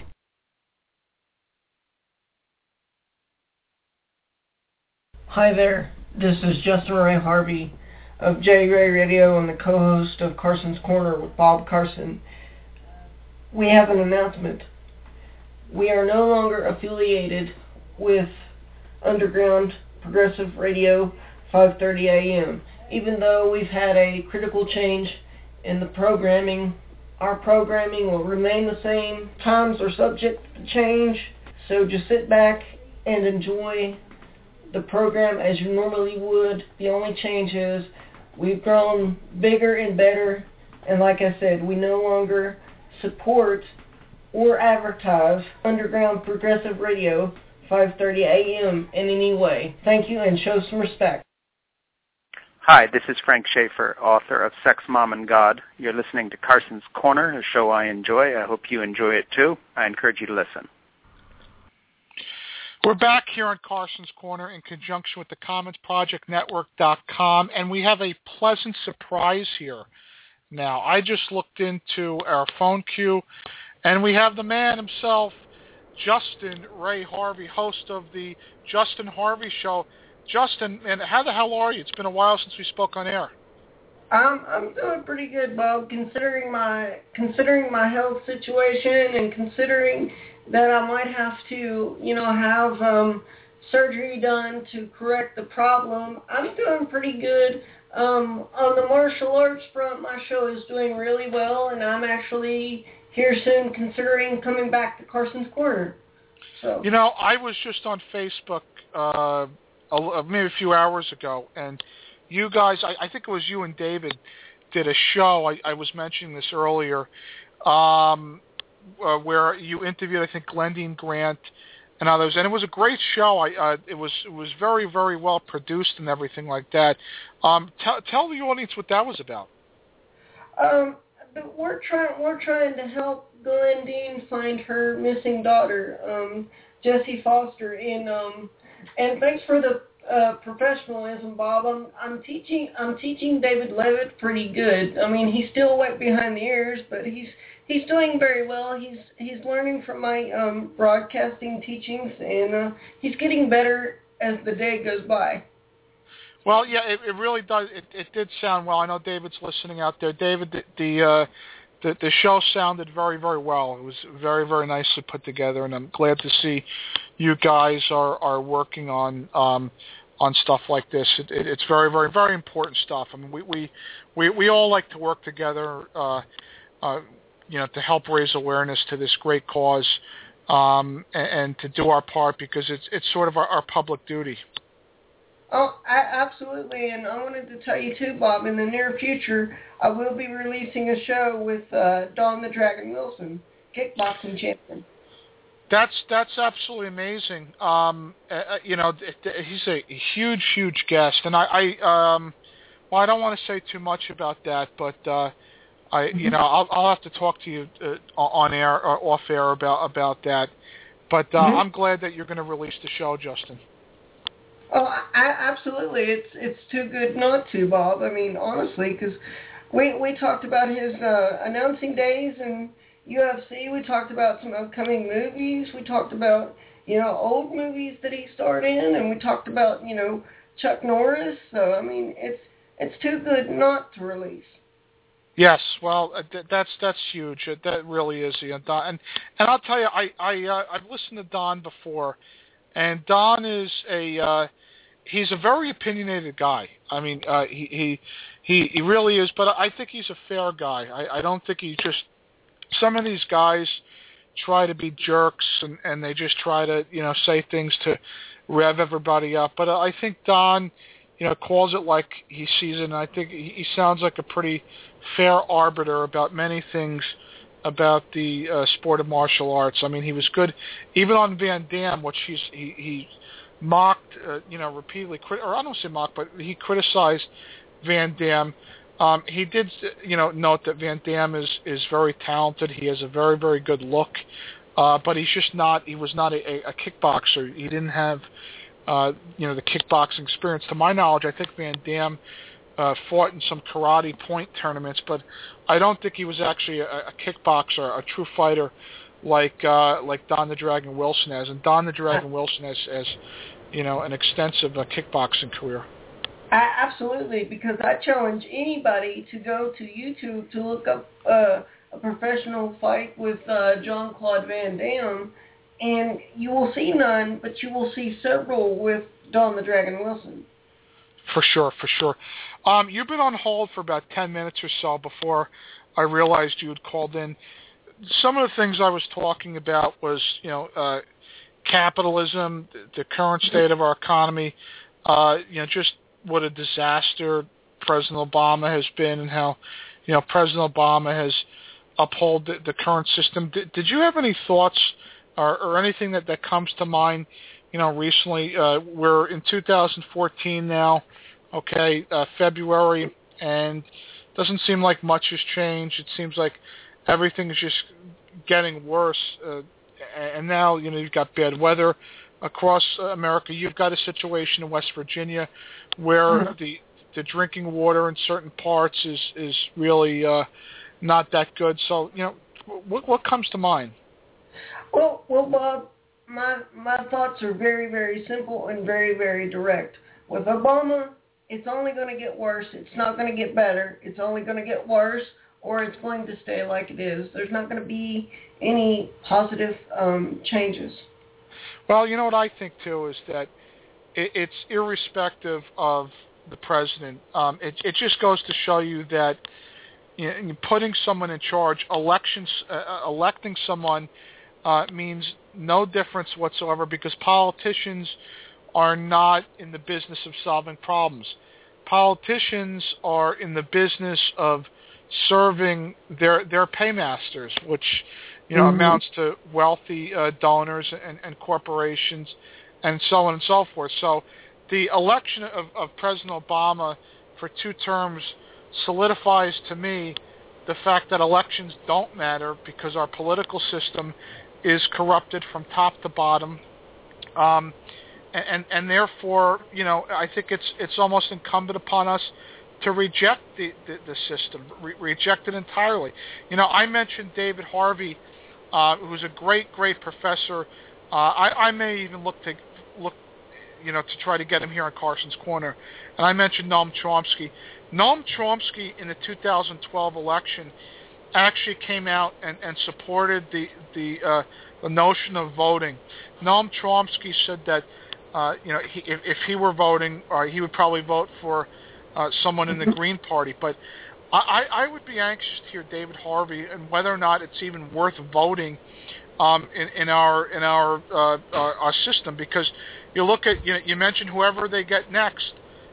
Hi there, this is Justin Ray Harvey of J Ray Radio and the co-host of Carson's Corner with Bob Carson. We have an announcement. We are no longer affiliated with Underground Progressive Radio 530 AM. Even though we've had a critical change in the programming, our programming will remain the same. Times are subject to change, so just sit back and enjoy the program as you normally would. The only change is we've grown bigger and better, and like I said, we no longer support or advertise Underground Progressive Radio 530 AM in any way. Thank you, and show some respect. Hi, this is Frank Schaefer, author of Sex, Mom, and God. You're listening to Carson's Corner, a show I enjoy. I hope you enjoy it too. I encourage you to listen. We're back here on Carson's Corner in conjunction with the CommonsProjectNetwork.com, and we have a pleasant surprise here. Now, I just looked into our phone queue, and we have the man himself, Justin Ray Harvey, host of the Justin Harvey Show. Justin, and how the hell are you? It's been a while since we spoke on air. I'm doing pretty good, Bob, considering my health situation and considering that I might have to, have surgery done to correct the problem. I'm doing pretty good. On the martial arts front, my show is doing really well, and I'm actually here soon considering coming back to Carson's Corner. So, I was just on Facebook maybe a few hours ago, and you guys, I think it was you and David, did a show, I was mentioning this earlier, where you interviewed, I think, Glendine Grant and others, and it was a great show. It was very, very well produced and everything like that. Tell the audience what that was about. We're trying to help Glendine find her missing daughter, Jessie Foster, and thanks for the professionalism, Bob. I'm teaching David Levitt pretty good. I mean, he's still wet behind the ears, but he's doing very well. He's learning from my broadcasting teachings, and he's getting better as the day goes by. Well, yeah, it really does. It did sound well. I know David's listening out there. David, the show sounded very, very well. It was very, very nicely put together, and I'm glad to see you guys are working on stuff like this. It's very, very, very important stuff. I mean, we all like to work together, to help raise awareness to this great cause, and to do our part because it's sort of our public duty. Oh, absolutely, and I wanted to tell you too, Bob, in the near future, I will be releasing a show with Don the Dragon Wilson, kickboxing champion. That's absolutely amazing. He's a huge, huge guest, and I don't want to say too much about that, but I'll have to talk to you on air or off air about that. But I'm glad that you're going to release the show, Justin. Oh, absolutely. It's too good not to, Bob. I mean, honestly, because we talked about his announcing days and UFC. We talked about some upcoming movies. We talked about, old movies that he starred in, and we talked about, Chuck Norris. So, I mean, it's too good not to release. Yes, well, that's huge. That really is. And I'll tell you, I've listened to Don before, and Don is he's a very opinionated guy. I mean, he really is, but I think he's a fair guy. I don't think he just. Some of these guys try to be jerks, and they just try to say things to rev everybody up. But I think Don, calls it like he sees it, and I think he sounds like a pretty fair arbiter about many things about the sport of martial arts. I mean, he was good even on Van Damme, which he mocked, repeatedly, or I don't say mocked, but he criticized Van Damme. He did, note that Van Damme is very talented. He has a very, very good look, but he was not a kickboxer. He didn't have, the kickboxing experience. To my knowledge, I think Van Damme fought in some karate point tournaments, but I don't think he was actually a kickboxer, a true fighter like Don the Dragon Wilson has. And Don the Dragon Wilson has an extensive kickboxing career. Absolutely, because I challenge anybody to go to YouTube to look up a professional fight with Jean-Claude Van Damme, and you will see none, but you will see several with Don the Dragon Wilson. For sure. You've been on hold for about 10 minutes or so before I realized you had called in. Some of the things I was talking about was, capitalism, the current state of our economy, just what a disaster President Obama has been and how, President Obama has upheld the current system. Did you have any thoughts or anything that comes to mind, recently? We're in 2014 now, February, and doesn't seem like much has changed. It seems like everything is just getting worse. And now, you've got bad weather across America. You've got a situation in West Virginia where the drinking water in certain parts is really not that good. So, what comes to mind? Well, Bob, my thoughts are very, very simple and very, very direct. With Obama, it's only going to get worse. It's not going to get better. It's only going to get worse, or it's going to stay like it is. There's not going to be any positive changes. Well, what I think, too, is that it's irrespective of the president. It just goes to show you that putting someone in charge, electing someone means no difference whatsoever because politicians are not in the business of solving problems. Politicians are in the business of serving their paymasters, which amounts to wealthy donors and corporations and so on and so forth. So the election of President Obama for 2 terms solidifies to me the fact that elections don't matter because our political system is corrupted from top to bottom. And therefore, I think it's almost incumbent upon us to reject the system, reject it entirely. I mentioned David Harvey, who's a great professor. I may even look to try to get him here on Carson's Corner. And I mentioned Noam Chomsky. Noam Chomsky in the 2012 election actually came out and supported the notion of voting. Noam Chomsky said that if he were voting, he would probably vote for someone in the Green Party. But I would be anxious to hear David Harvey and whether or not it's even worth voting in our system, because you look at you mentioned whoever they get next,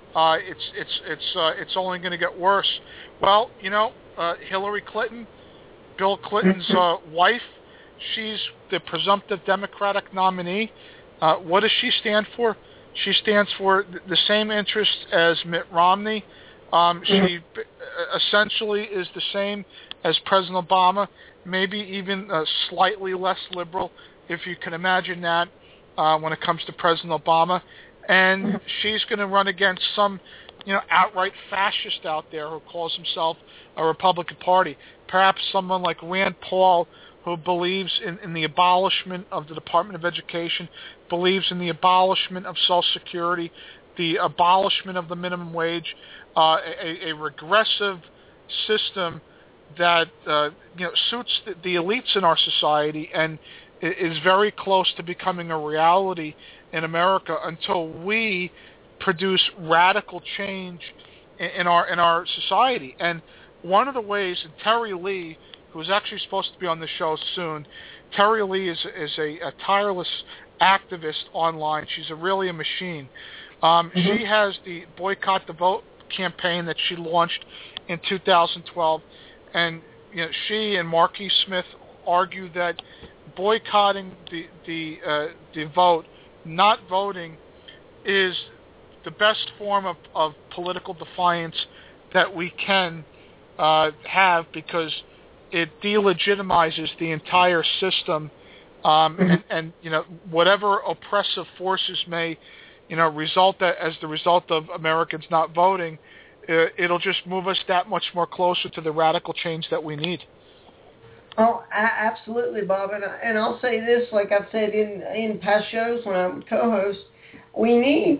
it's only going to get worse. Well, Hillary Clinton, Bill Clinton's wife, she's the presumptive Democratic nominee. What does she stand for? She stands for the same interests as Mitt Romney. She essentially is the same as President Obama, maybe even slightly less liberal, if you can imagine that, when it comes to President Obama. And she's going to run against some, outright fascist out there who calls himself a Republican Party. Perhaps someone like Rand Paul, who believes in the abolishment of the Department of Education, believes in the abolishment of Social Security, the abolishment of the minimum wage, a regressive system that suits the elites in our society and is very close to becoming a reality in America until we produce radical change in our society. And one of the ways, and Terry Lee, who is actually supposed to be on the show soon, Terry Lee is a tireless activist online. She's really a machine. She has the Boycott the Vote campaign that she launched in 2012, and she and Marquis Smith argue that boycotting the vote, not voting, is the best form of political defiance that we can have, because it delegitimizes the entire system, and whatever oppressive forces may result as the result of Americans not voting, it'll just move us that much more closer to the radical change that we need. Oh, absolutely, Bob. And I'll say this, like I've said in past shows when I would co-host, we need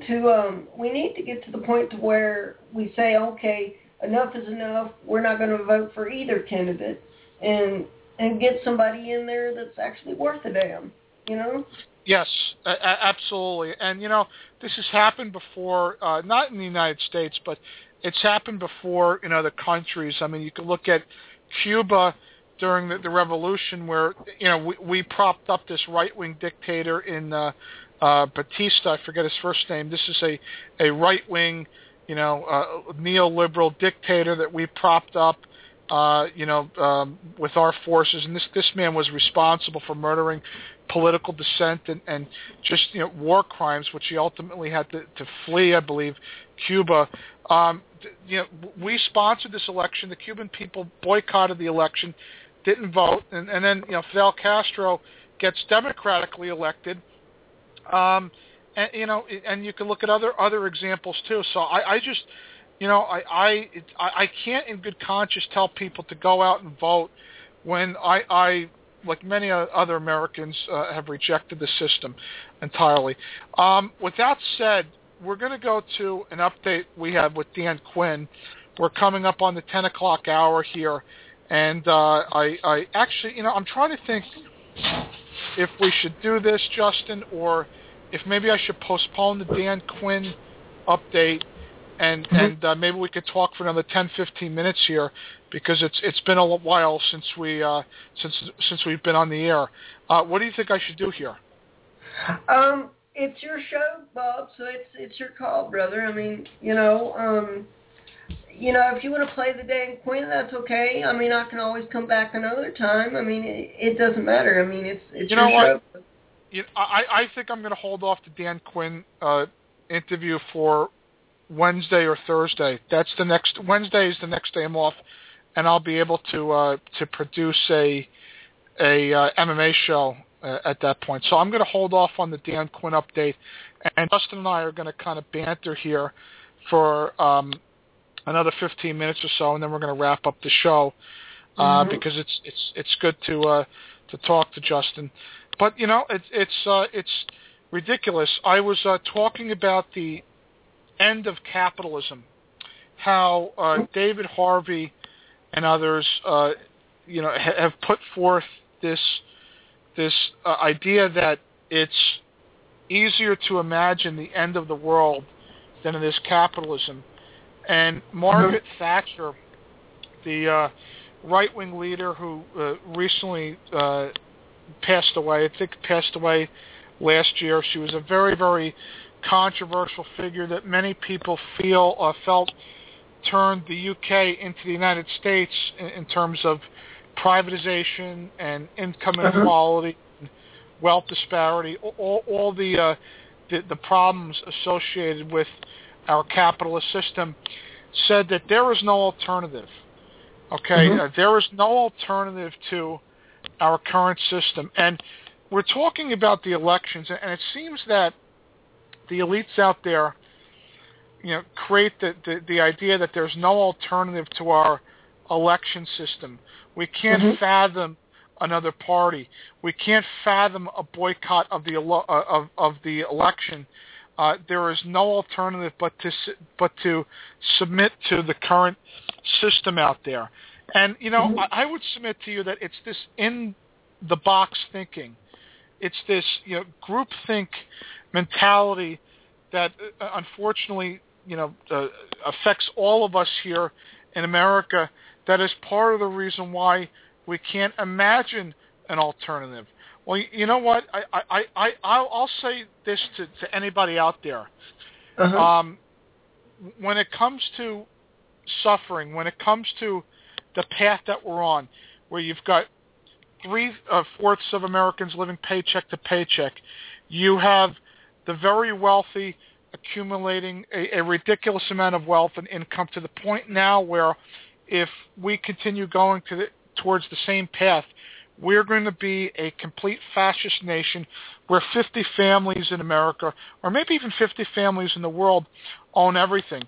to get to the point to where we say, okay, enough is enough. We're not going to vote for either candidate, and get somebody in there that's actually worth a damn. Yes, absolutely. And, this has happened before, not in the United States, but it's happened before in other countries. I mean, you can look at Cuba during the revolution where, we propped up this right-wing dictator in Batista. I forget his first name. This is a right-wing, neoliberal dictator that we propped up, with our forces. And this man was responsible for murdering political dissent and just war crimes, which he ultimately had to flee, I believe, Cuba. We sponsored this election. The Cuban people boycotted the election, didn't vote, and then Fidel Castro gets democratically elected. And you can look at other examples too. So I just I can't in good conscience tell people to go out and vote when I like many other Americans, have rejected the system entirely. With that said, we're going to go to an update we have with Dan Quinn. We're coming up on the 10 o'clock hour here, and I actually, I'm trying to think if we should do this, Justin, or if maybe I should postpone the Dan Quinn update, and maybe we could talk for another 10-15 minutes here, because it's been a while since we've been on the air. What do you think I should do here? It's your show, Bob, so it's your call, brother. I mean, if you want to play the Dan Quinn, that's okay. I mean, I can always come back another time. I mean, it doesn't matter. I mean, it's your show. I think I'm going to hold off the Dan Quinn interview for Wednesday or Thursday. Wednesday is the next day I'm off, and I'll be able to produce a MMA show at that point. So I'm going to hold off on the Dan Quinn update, and Justin and I are going to kind of banter here for another 15 minutes or so, and then we're going to wrap up the show because it's good to talk to Justin. But it's ridiculous. I was talking about the end of capitalism, how David Harvey and others, have put forth this idea that it's easier to imagine the end of the world than it is capitalism. And Margaret Thatcher, the right-wing leader who recently passed away, I think passed away last year. She was a very, very controversial figure that many people felt turned the UK into the United States in terms of privatization and income inequality, wealth disparity, all the problems associated with our capitalist system, said that there is no alternative. Okay, there is no alternative to our current system. And we're talking about the elections, and it seems that the elites out there, create the idea that there's no alternative to our election system. We can't fathom another party. We can't fathom a boycott of the election. There is no alternative but to submit to the current system out there. And I would submit to you that it's this in the box thinking. It's this groupthink mentality that unfortunately affects all of us here in America. That is part of the reason why we can't imagine an alternative. Well, you know what? I'll say this to anybody out there. When it comes to suffering, when it comes to the path that we're on, where you've got 3/4 of Americans living paycheck to paycheck, you have the very wealthy accumulating a ridiculous amount of wealth and income to the point now where if we continue going towards the same path, we're going to be a complete fascist nation where 50 families in America, or maybe even 50 families in the world, own everything.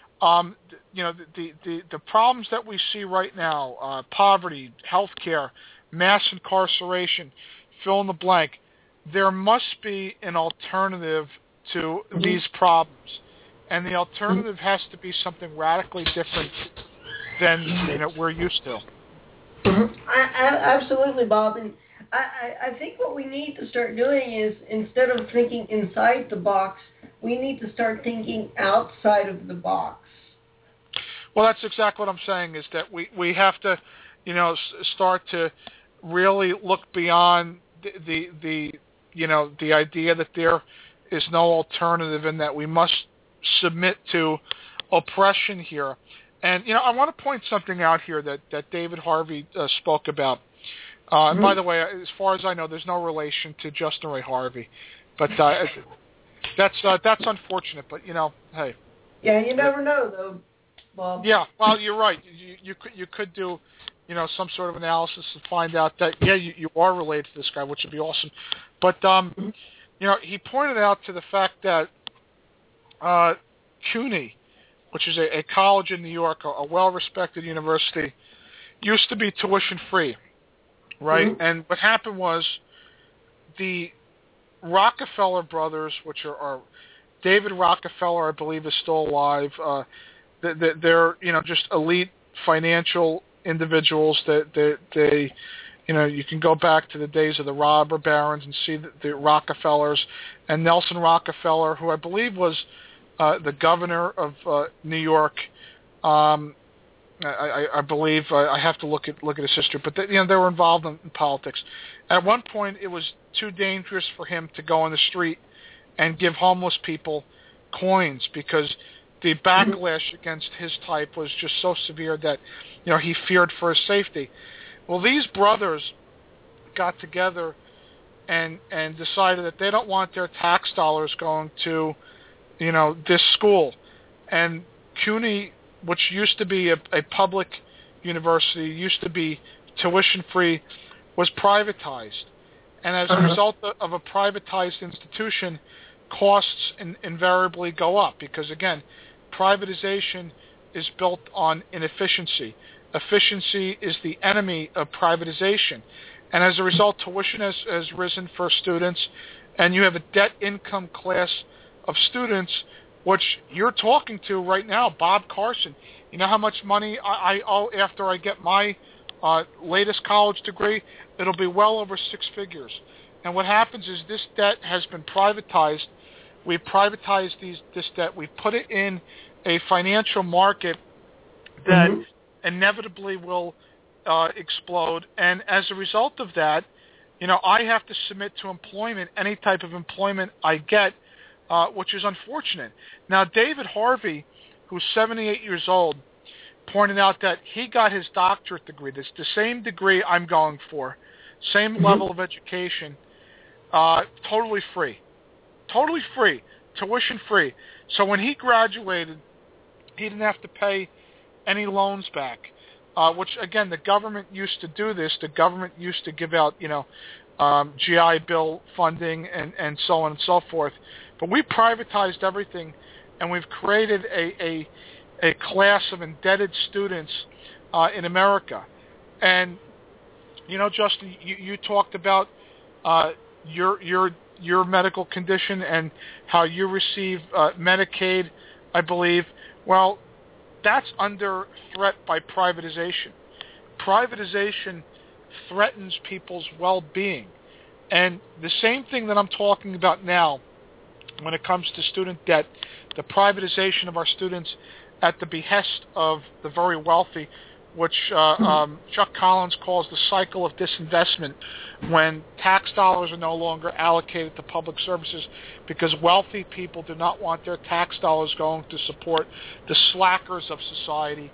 The problems that we see right now, poverty, healthcare, mass incarceration, fill in the blank, there must be an alternative to these problems. And the alternative has to be something radically different than we're used to. Absolutely, Bob. And I think what we need to start doing is, instead of thinking inside the box, we need to start thinking outside of the box. Well, that's exactly what I'm saying, is that we have to, start to really look beyond the idea that there is no alternative and that we must submit to oppression here. And, I want to point something out here that David Harvey spoke about. And by the way, as far as I know, there's no relation to Justin Ray Harvey. But that's unfortunate, but, hey. Yeah, you never know, though, Bob. Yeah, well, you're right. You could do, some sort of analysis to find out that, you are related to this guy, which would be awesome. But, he pointed out to the fact that CUNY, which is a college in New York, a well-respected university, used to be tuition-free, right? And what happened was the Rockefeller brothers, which are David Rockefeller, I believe, is still alive. They're just elite financial individuals. They you can go back to the days of the robber barons and see the Rockefellers and Nelson Rockefeller, who I believe was the governor of New York. I believe I have to look at his history, but they were involved in politics. At one point, it was too dangerous for him to go on the street and give homeless people coins because the backlash against his type was just so severe that he feared for his safety. Well, these brothers got together and decided that they don't want their tax dollars going to this school. And CUNY, which used to be a public university, used to be tuition-free, was privatized. And as a result of a privatized institution, costs invariably go up because, again, privatization is built on inefficiency. Efficiency is the enemy of privatization. And as a result, tuition has risen for students, and you have a debt income class of students, which you're talking to right now, Bob Carson. You know how much money I owe after I get my latest college degree? It'll be well over 6 figures. And what happens is this debt has been privatized. We've privatized this debt. We've put it in a financial market that inevitably will explode. And as a result of that, I have to submit to employment, any type of employment I get, which is unfortunate. Now, David Harvey, who's 78 years old, pointed out that he got his doctorate degree, the same degree I'm going for, same level of education, totally free, tuition free. So when he graduated, he didn't have to pay any loans back, which, again, the government used to do this. The government used to give out, GI Bill funding and so on and so forth. But we privatized everything, and we've created a class of indebted students in America. And, Justin, you talked about your medical condition and how you receive Medicaid, I believe. Well, that's under threat by privatization. Privatization threatens people's well-being. And the same thing that I'm talking about now when it comes to student debt, the privatization of our students at the behest of the very wealthy, which Chuck Collins calls the cycle of disinvestment, when tax dollars are no longer allocated to public services because wealthy people do not want their tax dollars going to support the slackers of society.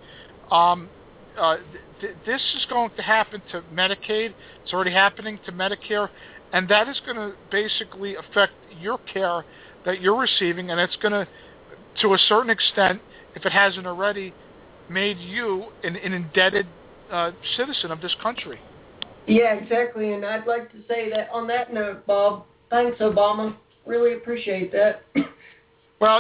This is going to happen to Medicaid. It's already happening to Medicare, and that is going to basically affect your care that you're receiving, and it's going to a certain extent, if it hasn't already, made you an indebted citizen of this country. Yeah, exactly. And I'd like to say that on that note, Bob, thanks, Obama. Really appreciate that. Well,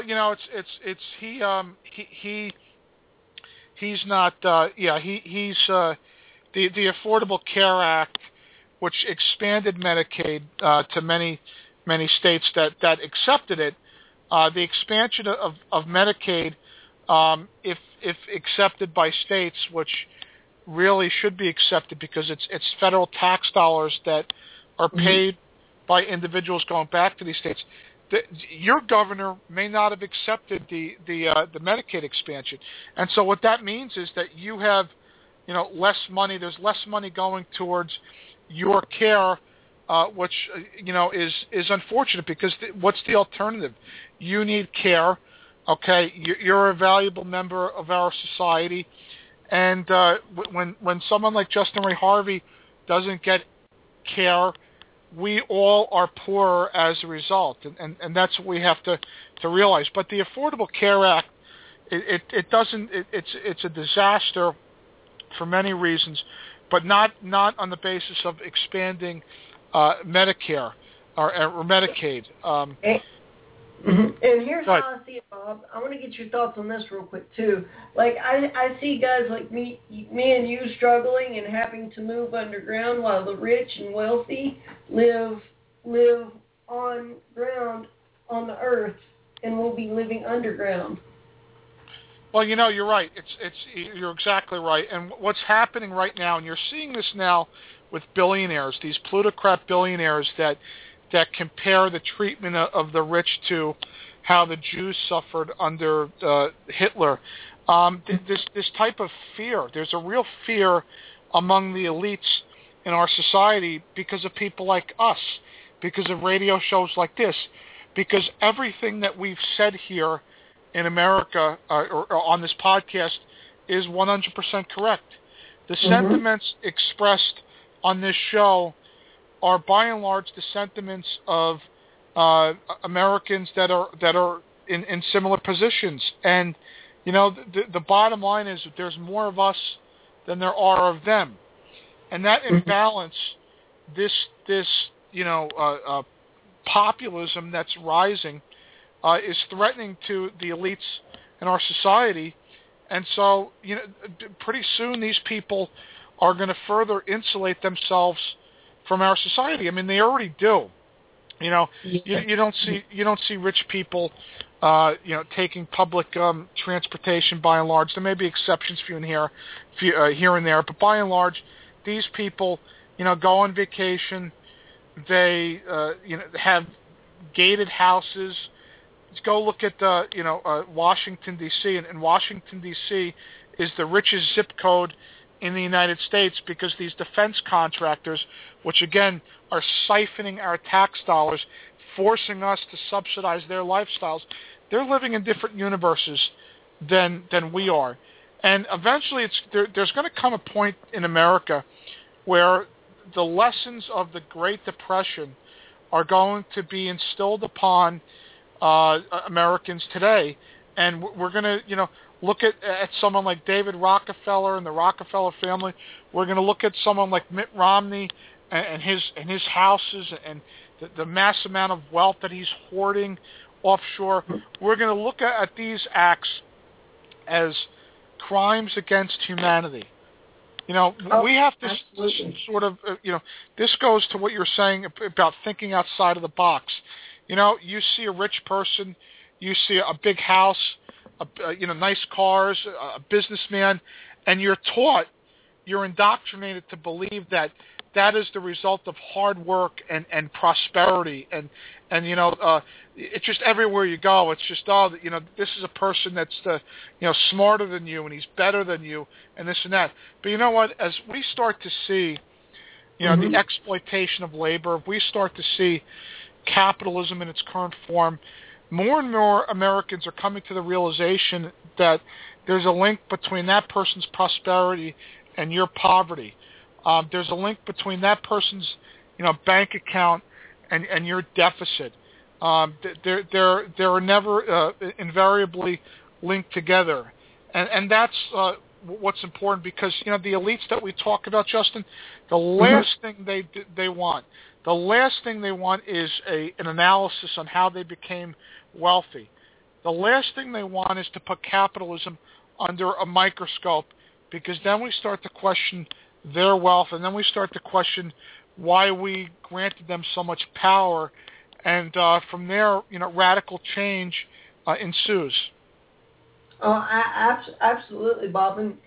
he's not. He's the Affordable Care Act, which expanded Medicaid to many states that accepted it. The expansion of Medicaid, if accepted by states, which really should be accepted because it's federal tax dollars that are paid by individuals going back to these states. Your governor may not have accepted the Medicaid expansion, and so what that means is that you have less money. There's less money going towards your care, which is unfortunate because what's the alternative? You need care. Okay, you're a valuable member of our society, and when someone like Justin Ray Harvey doesn't get care, we all are poorer as a result, and that's what we have to realize. But the Affordable Care Act, it's a disaster for many reasons, but not on the basis of expanding Medicare or Medicaid. And here's how I see it, Bob. I want to get your thoughts on this real quick too. Like I see guys like me and you struggling and having to move underground, while the rich and wealthy live on ground on the earth, and we'll be living underground. Well, you're right. You're exactly right. And what's happening right now, and you're seeing this now with billionaires, these plutocrat billionaires that compare the treatment of the rich to how the Jews suffered under Hitler. This type of fear, there's a real fear among the elites in our society because of people like us, because of radio shows like this, because everything that we've said here in America or on this podcast is 100% correct. The sentiments expressed on this show are by and large the sentiments of Americans that are in similar positions. And the bottom line is that there's more of us than there are of them, and that imbalance, this populism that's rising, is threatening to the elites in our society. And so pretty soon these people are going to further insulate themselves from our society. I mean, they already do. You know, you don't see rich people, taking public transportation by and large. There may be exceptions here and there, but by and large, these people, go on vacation. They, have gated houses. Go look at Washington D.C. And Washington D.C. is the richest zip code in the United States because these defense contractors, which again are siphoning our tax dollars, forcing us to subsidize their lifestyles, they're living in different universes than we are. And eventually there's going to come a point in America where the lessons of the Great Depression are going to be instilled upon Americans today. And we're going to, look at someone like David Rockefeller and the Rockefeller family. We're going to look at someone like Mitt Romney and his houses and the mass amount of wealth that he's hoarding offshore. We're going to look at these acts as crimes against humanity. We have to sort of, this goes to what you're saying about thinking outside of the box. You see a rich person, you see a big house, nice cars, a businessman, and you're indoctrinated to believe that is the result of hard work and prosperity, and it's just everywhere you go. It's just this is a person that's smarter than you, and he's better than you, and this and that. But you know what? As we start to see, the exploitation of labor, if we start to see capitalism in its current form, more and more Americans are coming to the realization that there's a link between that person's prosperity and your poverty. There's a link between that person's, bank account and your deficit. They're never invariably linked together, and that's what's important because the elites that we talk about, Justin, the last thing they want. The last thing they want is an analysis on how they became wealthy. The last thing they want is to put capitalism under a microscope because then we start to question their wealth and then we start to question why we granted them so much power. And from there, radical change ensues. Oh, absolutely, Bob. And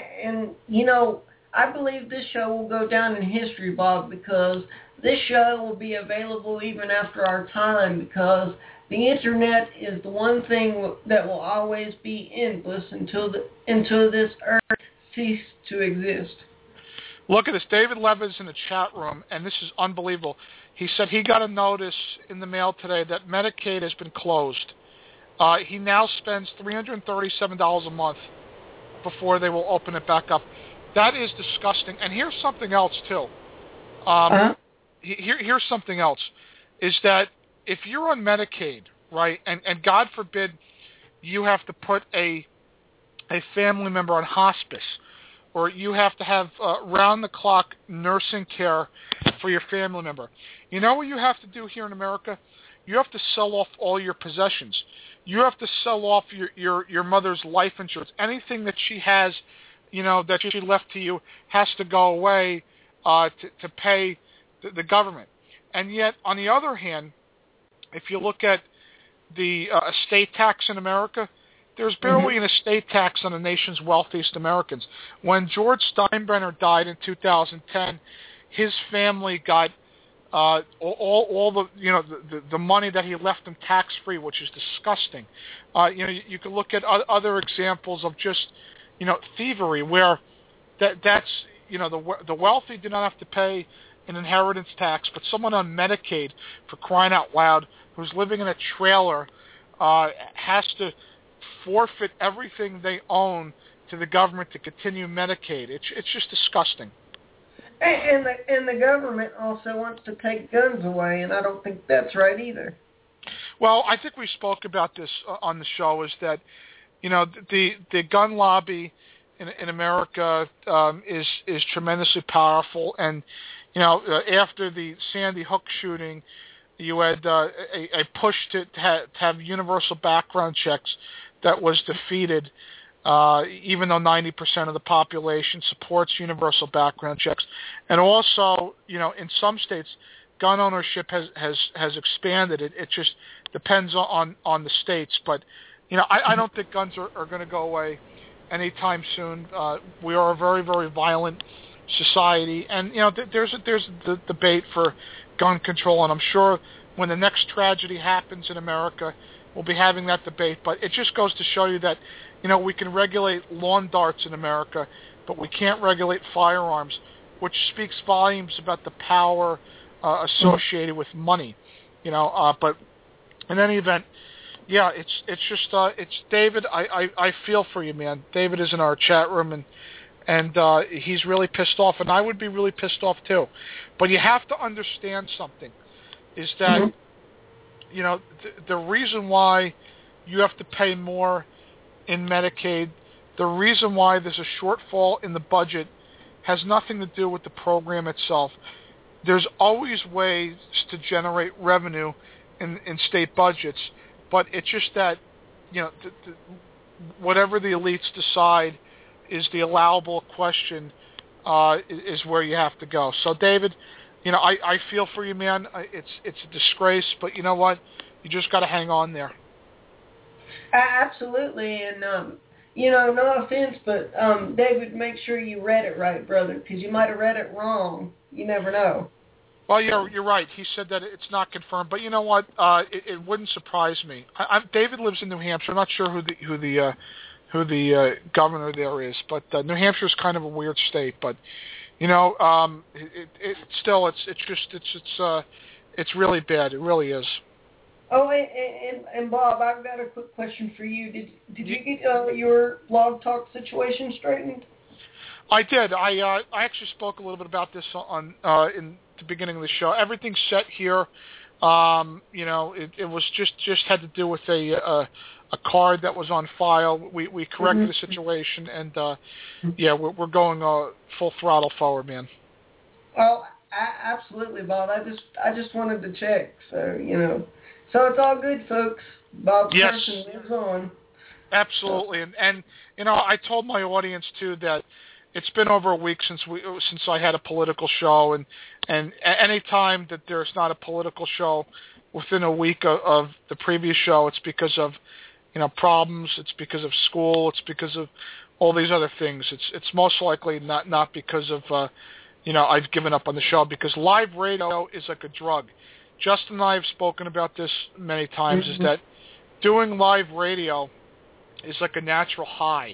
I believe this show will go down in history, Bob, because this show will be available even after our time because the internet is the one thing that will always be endless until this earth ceases to exist. Look at this. David Levitt's in the chat room, and this is unbelievable. He said he got a notice in the mail today that Medicaid has been closed. He now spends $337 a month before they will open it back up. That is disgusting. And here's something else, too. Here's something else, is that if you're on Medicaid, right, and God forbid you have to put a family member on hospice, or you have to have round-the-clock nursing care for your family member, you know what you have to do here in America? You have to sell off all your possessions. You have to sell off your mother's life insurance. Anything that she has, that she left to you has to go away to pay the government. And yet, on the other hand, if you look at the estate tax in America, there's barely an estate tax on the nation's wealthiest Americans. When George Steinbrenner died in 2010, his family got all the money that he left them tax free, which is disgusting. You can look at other examples of just thievery where that's the wealthy do not have to pay an inheritance tax, but someone on Medicaid, for crying out loud, who's living in a trailer, has to forfeit everything they own to the government to continue Medicaid. It's just disgusting. And the government also wants to take guns away, and I don't think that's right either. Well, I think we spoke about this on the show, is that the gun lobby in America is tremendously powerful, and after the Sandy Hook shooting, you had a push to have universal background checks that was defeated. even though 90% of the population supports universal background checks. And also, in some states, gun ownership has expanded. It just depends on the states. But, I don't think guns are going to go away anytime soon. We are a very, very violent society. And, there's the debate for gun control, and I'm sure when the next tragedy happens in America, we'll be having that debate. But it just goes to show you that, we can regulate lawn darts in America, but we can't regulate firearms, which speaks volumes about the power associated with money. But in any event, yeah, it's David. I feel for you, man. David is in our chat room, and he's really pissed off, and I would be really pissed off too. But you have to understand something, is that the reason why you have to pay more in Medicaid, the reason why there's a shortfall in the budget has nothing to do with the program itself. There's always ways to generate revenue in state budgets, but it's just that, whatever the elites decide is the allowable question is where you have to go. So, David, I feel for you, man. It's a disgrace, but you know what? You just got to hang on there. Absolutely, and no offense, but David, make sure you read it right, brother, because you might have read it wrong. You never know. Well, you're right. He said that it's not confirmed, but you know what? It wouldn't surprise me. David lives in New Hampshire. I'm not sure who the governor there is, but New Hampshire is kind of a weird state. But it's really bad. It really is. Oh, and Bob, I've got a quick question for you. Did you get your Blog Talk situation straightened? I did. I actually spoke a little bit about this in the beginning of the show. Everything's set here. It was just had to do with a card that was on file. We corrected the situation, and we're going full throttle forward, man. Oh, absolutely, Bob. I just wanted to check. So so it's all good, folks. Bob Carson lives on. Absolutely, and I told my audience too that it's been over a week since I had a political show, and any time that there's not a political show within a week of the previous show, it's because of problems. It's because of school. It's because of all these other things. It's most likely not because of I've given up on the show, because live radio is like a drug. Justin and I have spoken about this many times, is that doing live radio is like a natural high.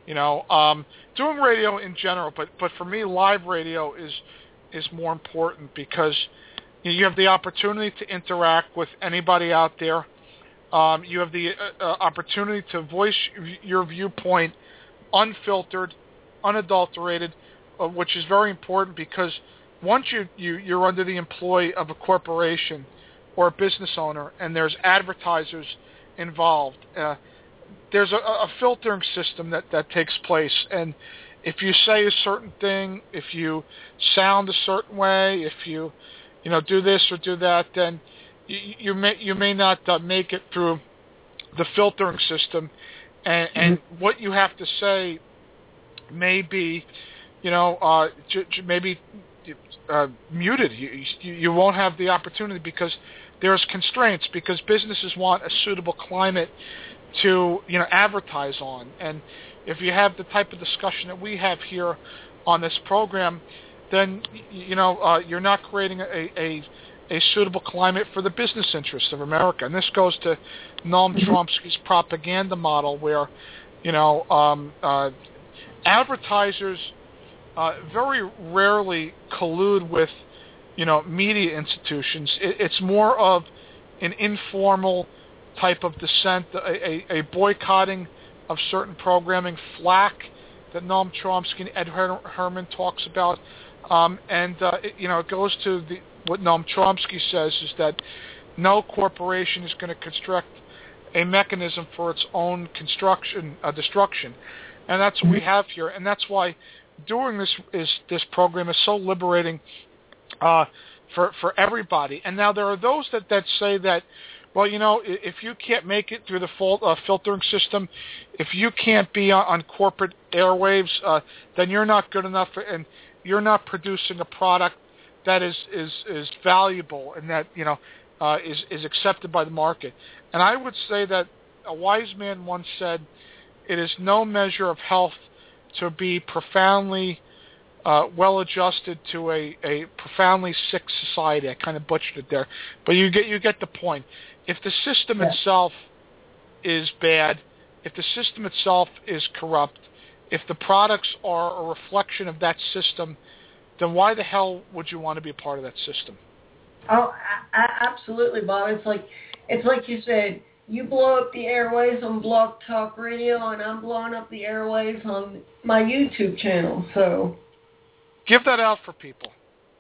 Doing radio in general, but for me, live radio is more important because you have the opportunity to interact with anybody out there. You have the opportunity to voice your viewpoint unfiltered, unadulterated, which is very important because once you're under the employ of a corporation or a business owner and there's advertisers involved, there's a filtering system that takes place. And if you say a certain thing, if you sound a certain way, if you do this or do that, then you may not make it through the filtering system, and what you have to say may be maybe muted. You won't have the opportunity because there's constraints, because businesses want a suitable climate to advertise on. And if you have the type of discussion that we have here on this program, then you're not creating a suitable climate for the business interests of America. And this goes to Noam Chomsky's propaganda model, where advertisers very rarely collude with media institutions. It's more of an informal type of dissent, a boycotting of certain programming, flack that Noam Chomsky and Ed Herman talks about, it goes to what Noam Chomsky says is that no corporation is going to construct a mechanism for its own destruction, and that's what we have here, and that's why doing this program is so liberating for everybody. And now there are those that say that Well, if you can't make it through the filtering system, if you can't be on corporate airwaves, then you're not good enough, and you're not producing a product that is valuable and that is accepted by the market. And I would say that a wise man once said, "It is no measure of health to be profoundly well-adjusted to a profoundly sick society." I kind of butchered it there, but you get the point. If the system itself is bad, if the system itself is corrupt, if the products are a reflection of that system, then why the hell would you want to be a part of that system? Oh, absolutely, Bob. It's like you said. You blow up the airwaves on Blog Talk Radio, and I'm blowing up the airwaves on my YouTube channel. So, give that out for people.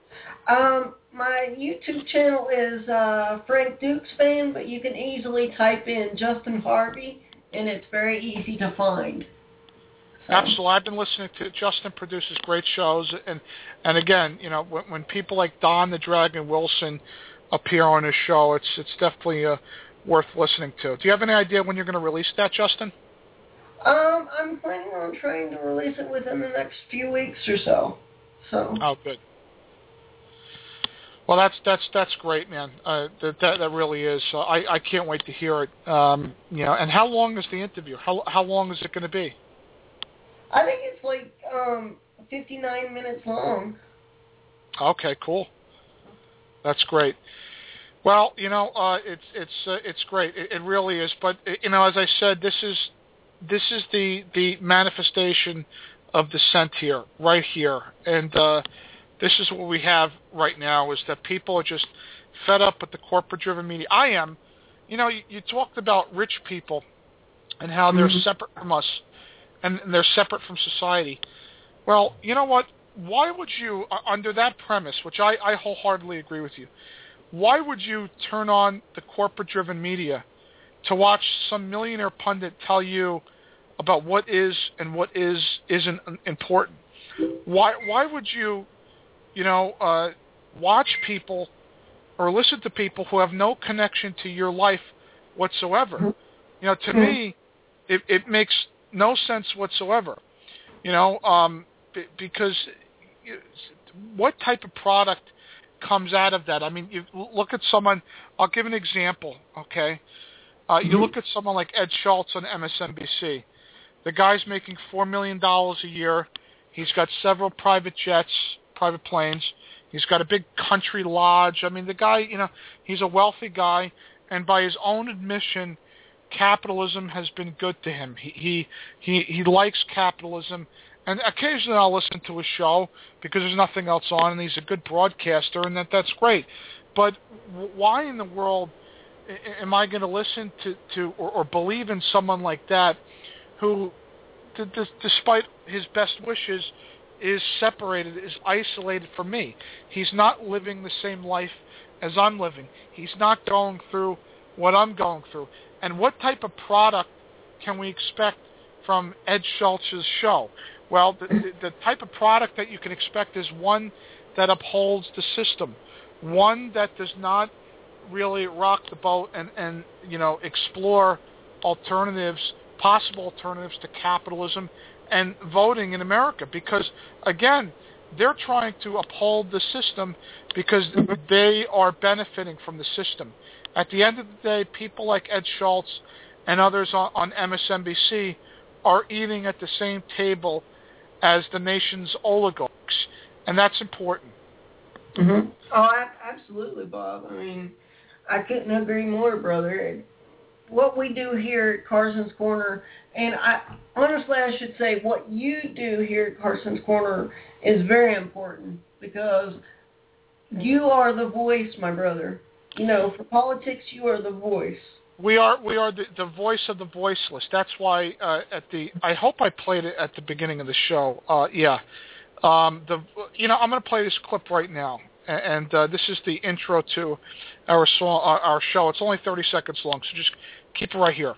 My YouTube channel is Frank Dukes Fan, but you can easily type in Justin Harvey, and it's very easy to find. So. Absolutely. I've been listening to Justin produces great shows, and again, when people like Don the Dragon Wilson appear on his show, it's definitely worth listening to. Do you have any idea when you're going to release that, Justin? I'm planning on trying to release it within the next few weeks or so. Oh, good. Well, that's great, man. That really is. I can't wait to hear it. And how long is the interview? How long is it going to be? I think it's like 59 minutes long. Okay, cool. That's great. Well, it's great. It really is. But as I said, this is the manifestation of dissent here, right here, and this is what we have right now: is that people are just fed up with the corporate-driven media. I am. You talked about rich people and how they're separate from us, and they're separate from society. Well, you know what? Why would you, under that premise, which I wholeheartedly agree with you, why would you turn on the corporate-driven media to watch some millionaire pundit tell you about what is and what isn't important? Why would you, watch people or listen to people who have no connection to your life whatsoever? To me, it makes no sense whatsoever. Because what type of product comes out of that? I mean, you look at someone. I'll give an example. Okay, you look at someone like Ed Schultz on MSNBC. The guy's making $4 million a year. He's got several private jets, private planes. He's got a big country lodge. I mean, the guy, he's a wealthy guy, and by his own admission, capitalism has been good to him. He likes capitalism. And occasionally I'll listen to his show because there's nothing else on, and he's a good broadcaster, and that's great. But why in the world am I going to listen to or believe in someone like that who, despite his best wishes, is separated, is isolated from me? He's not living the same life as I'm living. He's not going through what I'm going through. And what type of product can we expect from Ed Schultz's show? Well, the type of product that you can expect is one that upholds the system, one that does not really rock the boat and explore possible alternatives to capitalism and voting in America. Because, again, they're trying to uphold the system because they are benefiting from the system. At the end of the day, people like Ed Schultz and others on MSNBC are eating at the same table as the nation's oligarchs, and that's important. Mm-hmm. Oh, absolutely, Bob. I mean, I couldn't agree more, brother. What we do here at Carson's Corner, and honestly I should say what you do here at Carson's Corner is very important because you are the voice, my brother. For politics, you are the voice. We are the voice of the voiceless. That's why I hope I played it at the beginning of the show. I'm going to play this clip right now, and this is the intro to our show. It's only 30 seconds long, so just keep it right here.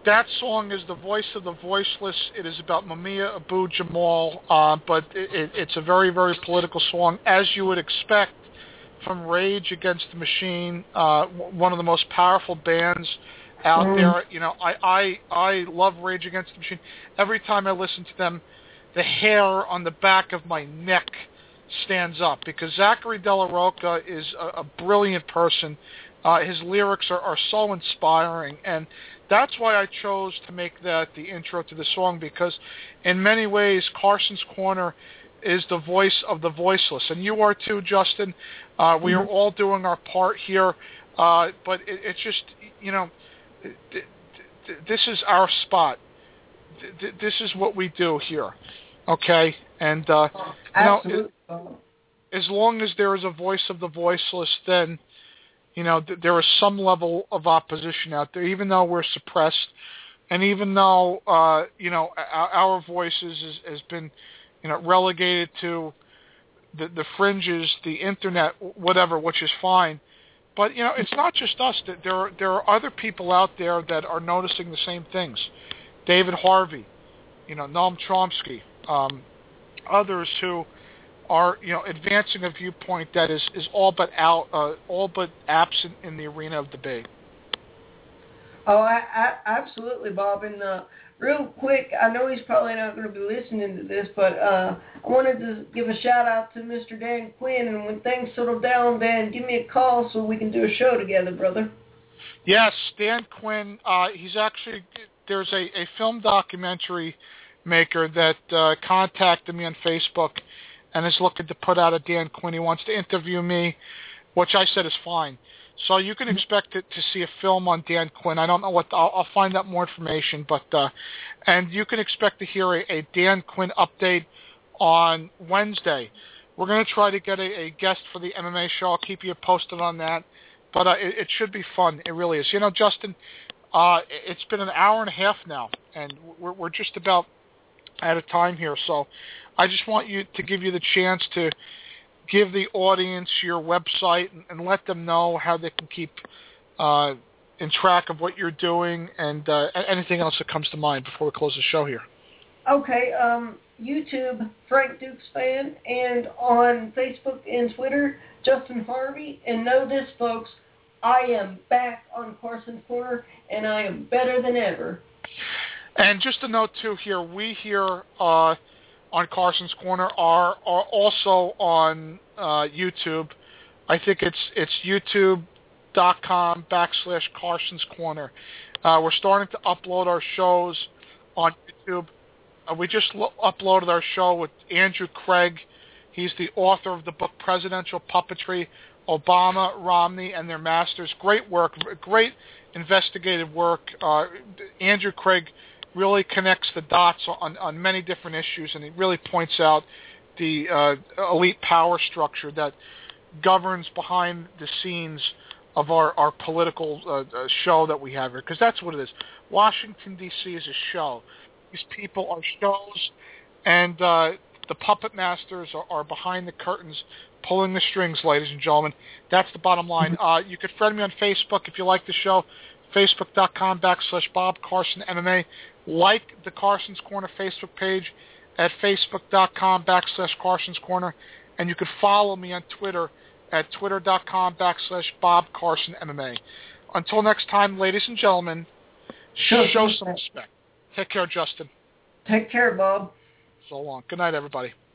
That song is The Voice of the Voiceless. It is about Mumia Abu-Jamal, but it's a very, very political song, as you would expect from Rage Against the Machine, one of the most powerful bands out there. You know, I love Rage Against the Machine. Every time I listen to them, the hair on the back of my neck stands up, because Zachary De La Rocha is a brilliant person. His lyrics are so inspiring, and that's why I chose to make that the intro to the song, because in many ways Carson's Corner is the voice of the voiceless, and you are too, Justin. We are all doing our part here, but it's just, you know, this is our spot. This is what we do here, okay? And you know, as long as there is a voice of the voiceless, then you know, there is some level of opposition out there, even though we're suppressed, and even though you know, our voices has been, you know, relegated to the fringes, the internet, whatever, which is fine. But you know, it's not just us. There are other people out there that are noticing the same things. David Harvey, you know, Noam Chomsky, others who are, you know, advancing a viewpoint that is all but absent in the arena of debate. Oh, I absolutely, Bob. And real quick, I know he's probably not going to be listening to this, but I wanted to give a shout out to Mr. Dan Quinn. And when things settle down, Dan, give me a call so we can do a show together, brother. Yes, Dan Quinn. He's actually, there's a film documentary maker that contacted me on Facebook and is looking to put out a Dan Quinn. He wants to interview me, which I said is fine. So you can expect to see a film on Dan Quinn. I don't know what, I'll find out more information, but and you can expect to hear a Dan Quinn update on Wednesday. We're going to try to get a guest for the MMA show. I'll keep you posted on that, but it should be fun. It really is. You know, Justin, it's been an hour and a half now, and we're just about out of time here, so I just want to give you the chance to give the audience your website and let them know how they can keep in track of what you're doing, and anything else that comes to mind before we close the show here. Okay, YouTube, Frank Dukes Fan, and on Facebook and Twitter, Justin Harvey. And know this, folks, I am back on Carson's Corner, and I am better than ever. And just a note, too, here, we here on Carson's Corner are also on YouTube. I think it's youtube.com/Carson's Corner. We're starting to upload our shows on YouTube. We just uploaded our show with Andrew Craig. He's the author of the book Presidential Puppetry, Obama, Romney, and Their Masters. Great work, great investigative work. Andrew Craig really connects the dots on many different issues, and he really points out the elite power structure that governs behind the scenes of our political show that we have here, because that's what it is. Washington, D.C. is a show. These people are shows, and the puppet masters are behind the curtains pulling the strings, ladies and gentlemen. That's the bottom line. You could friend me on Facebook if you like the show, facebook.com/Bob Carson MMA. Like the Carson's Corner Facebook page at facebook.com/Carson's Corner. And you could follow me on Twitter at twitter.com/Bob Carson MMA. Until next time, ladies and gentlemen, show some respect. Take care, Justin. Take care, Bob. So long. Good night, everybody.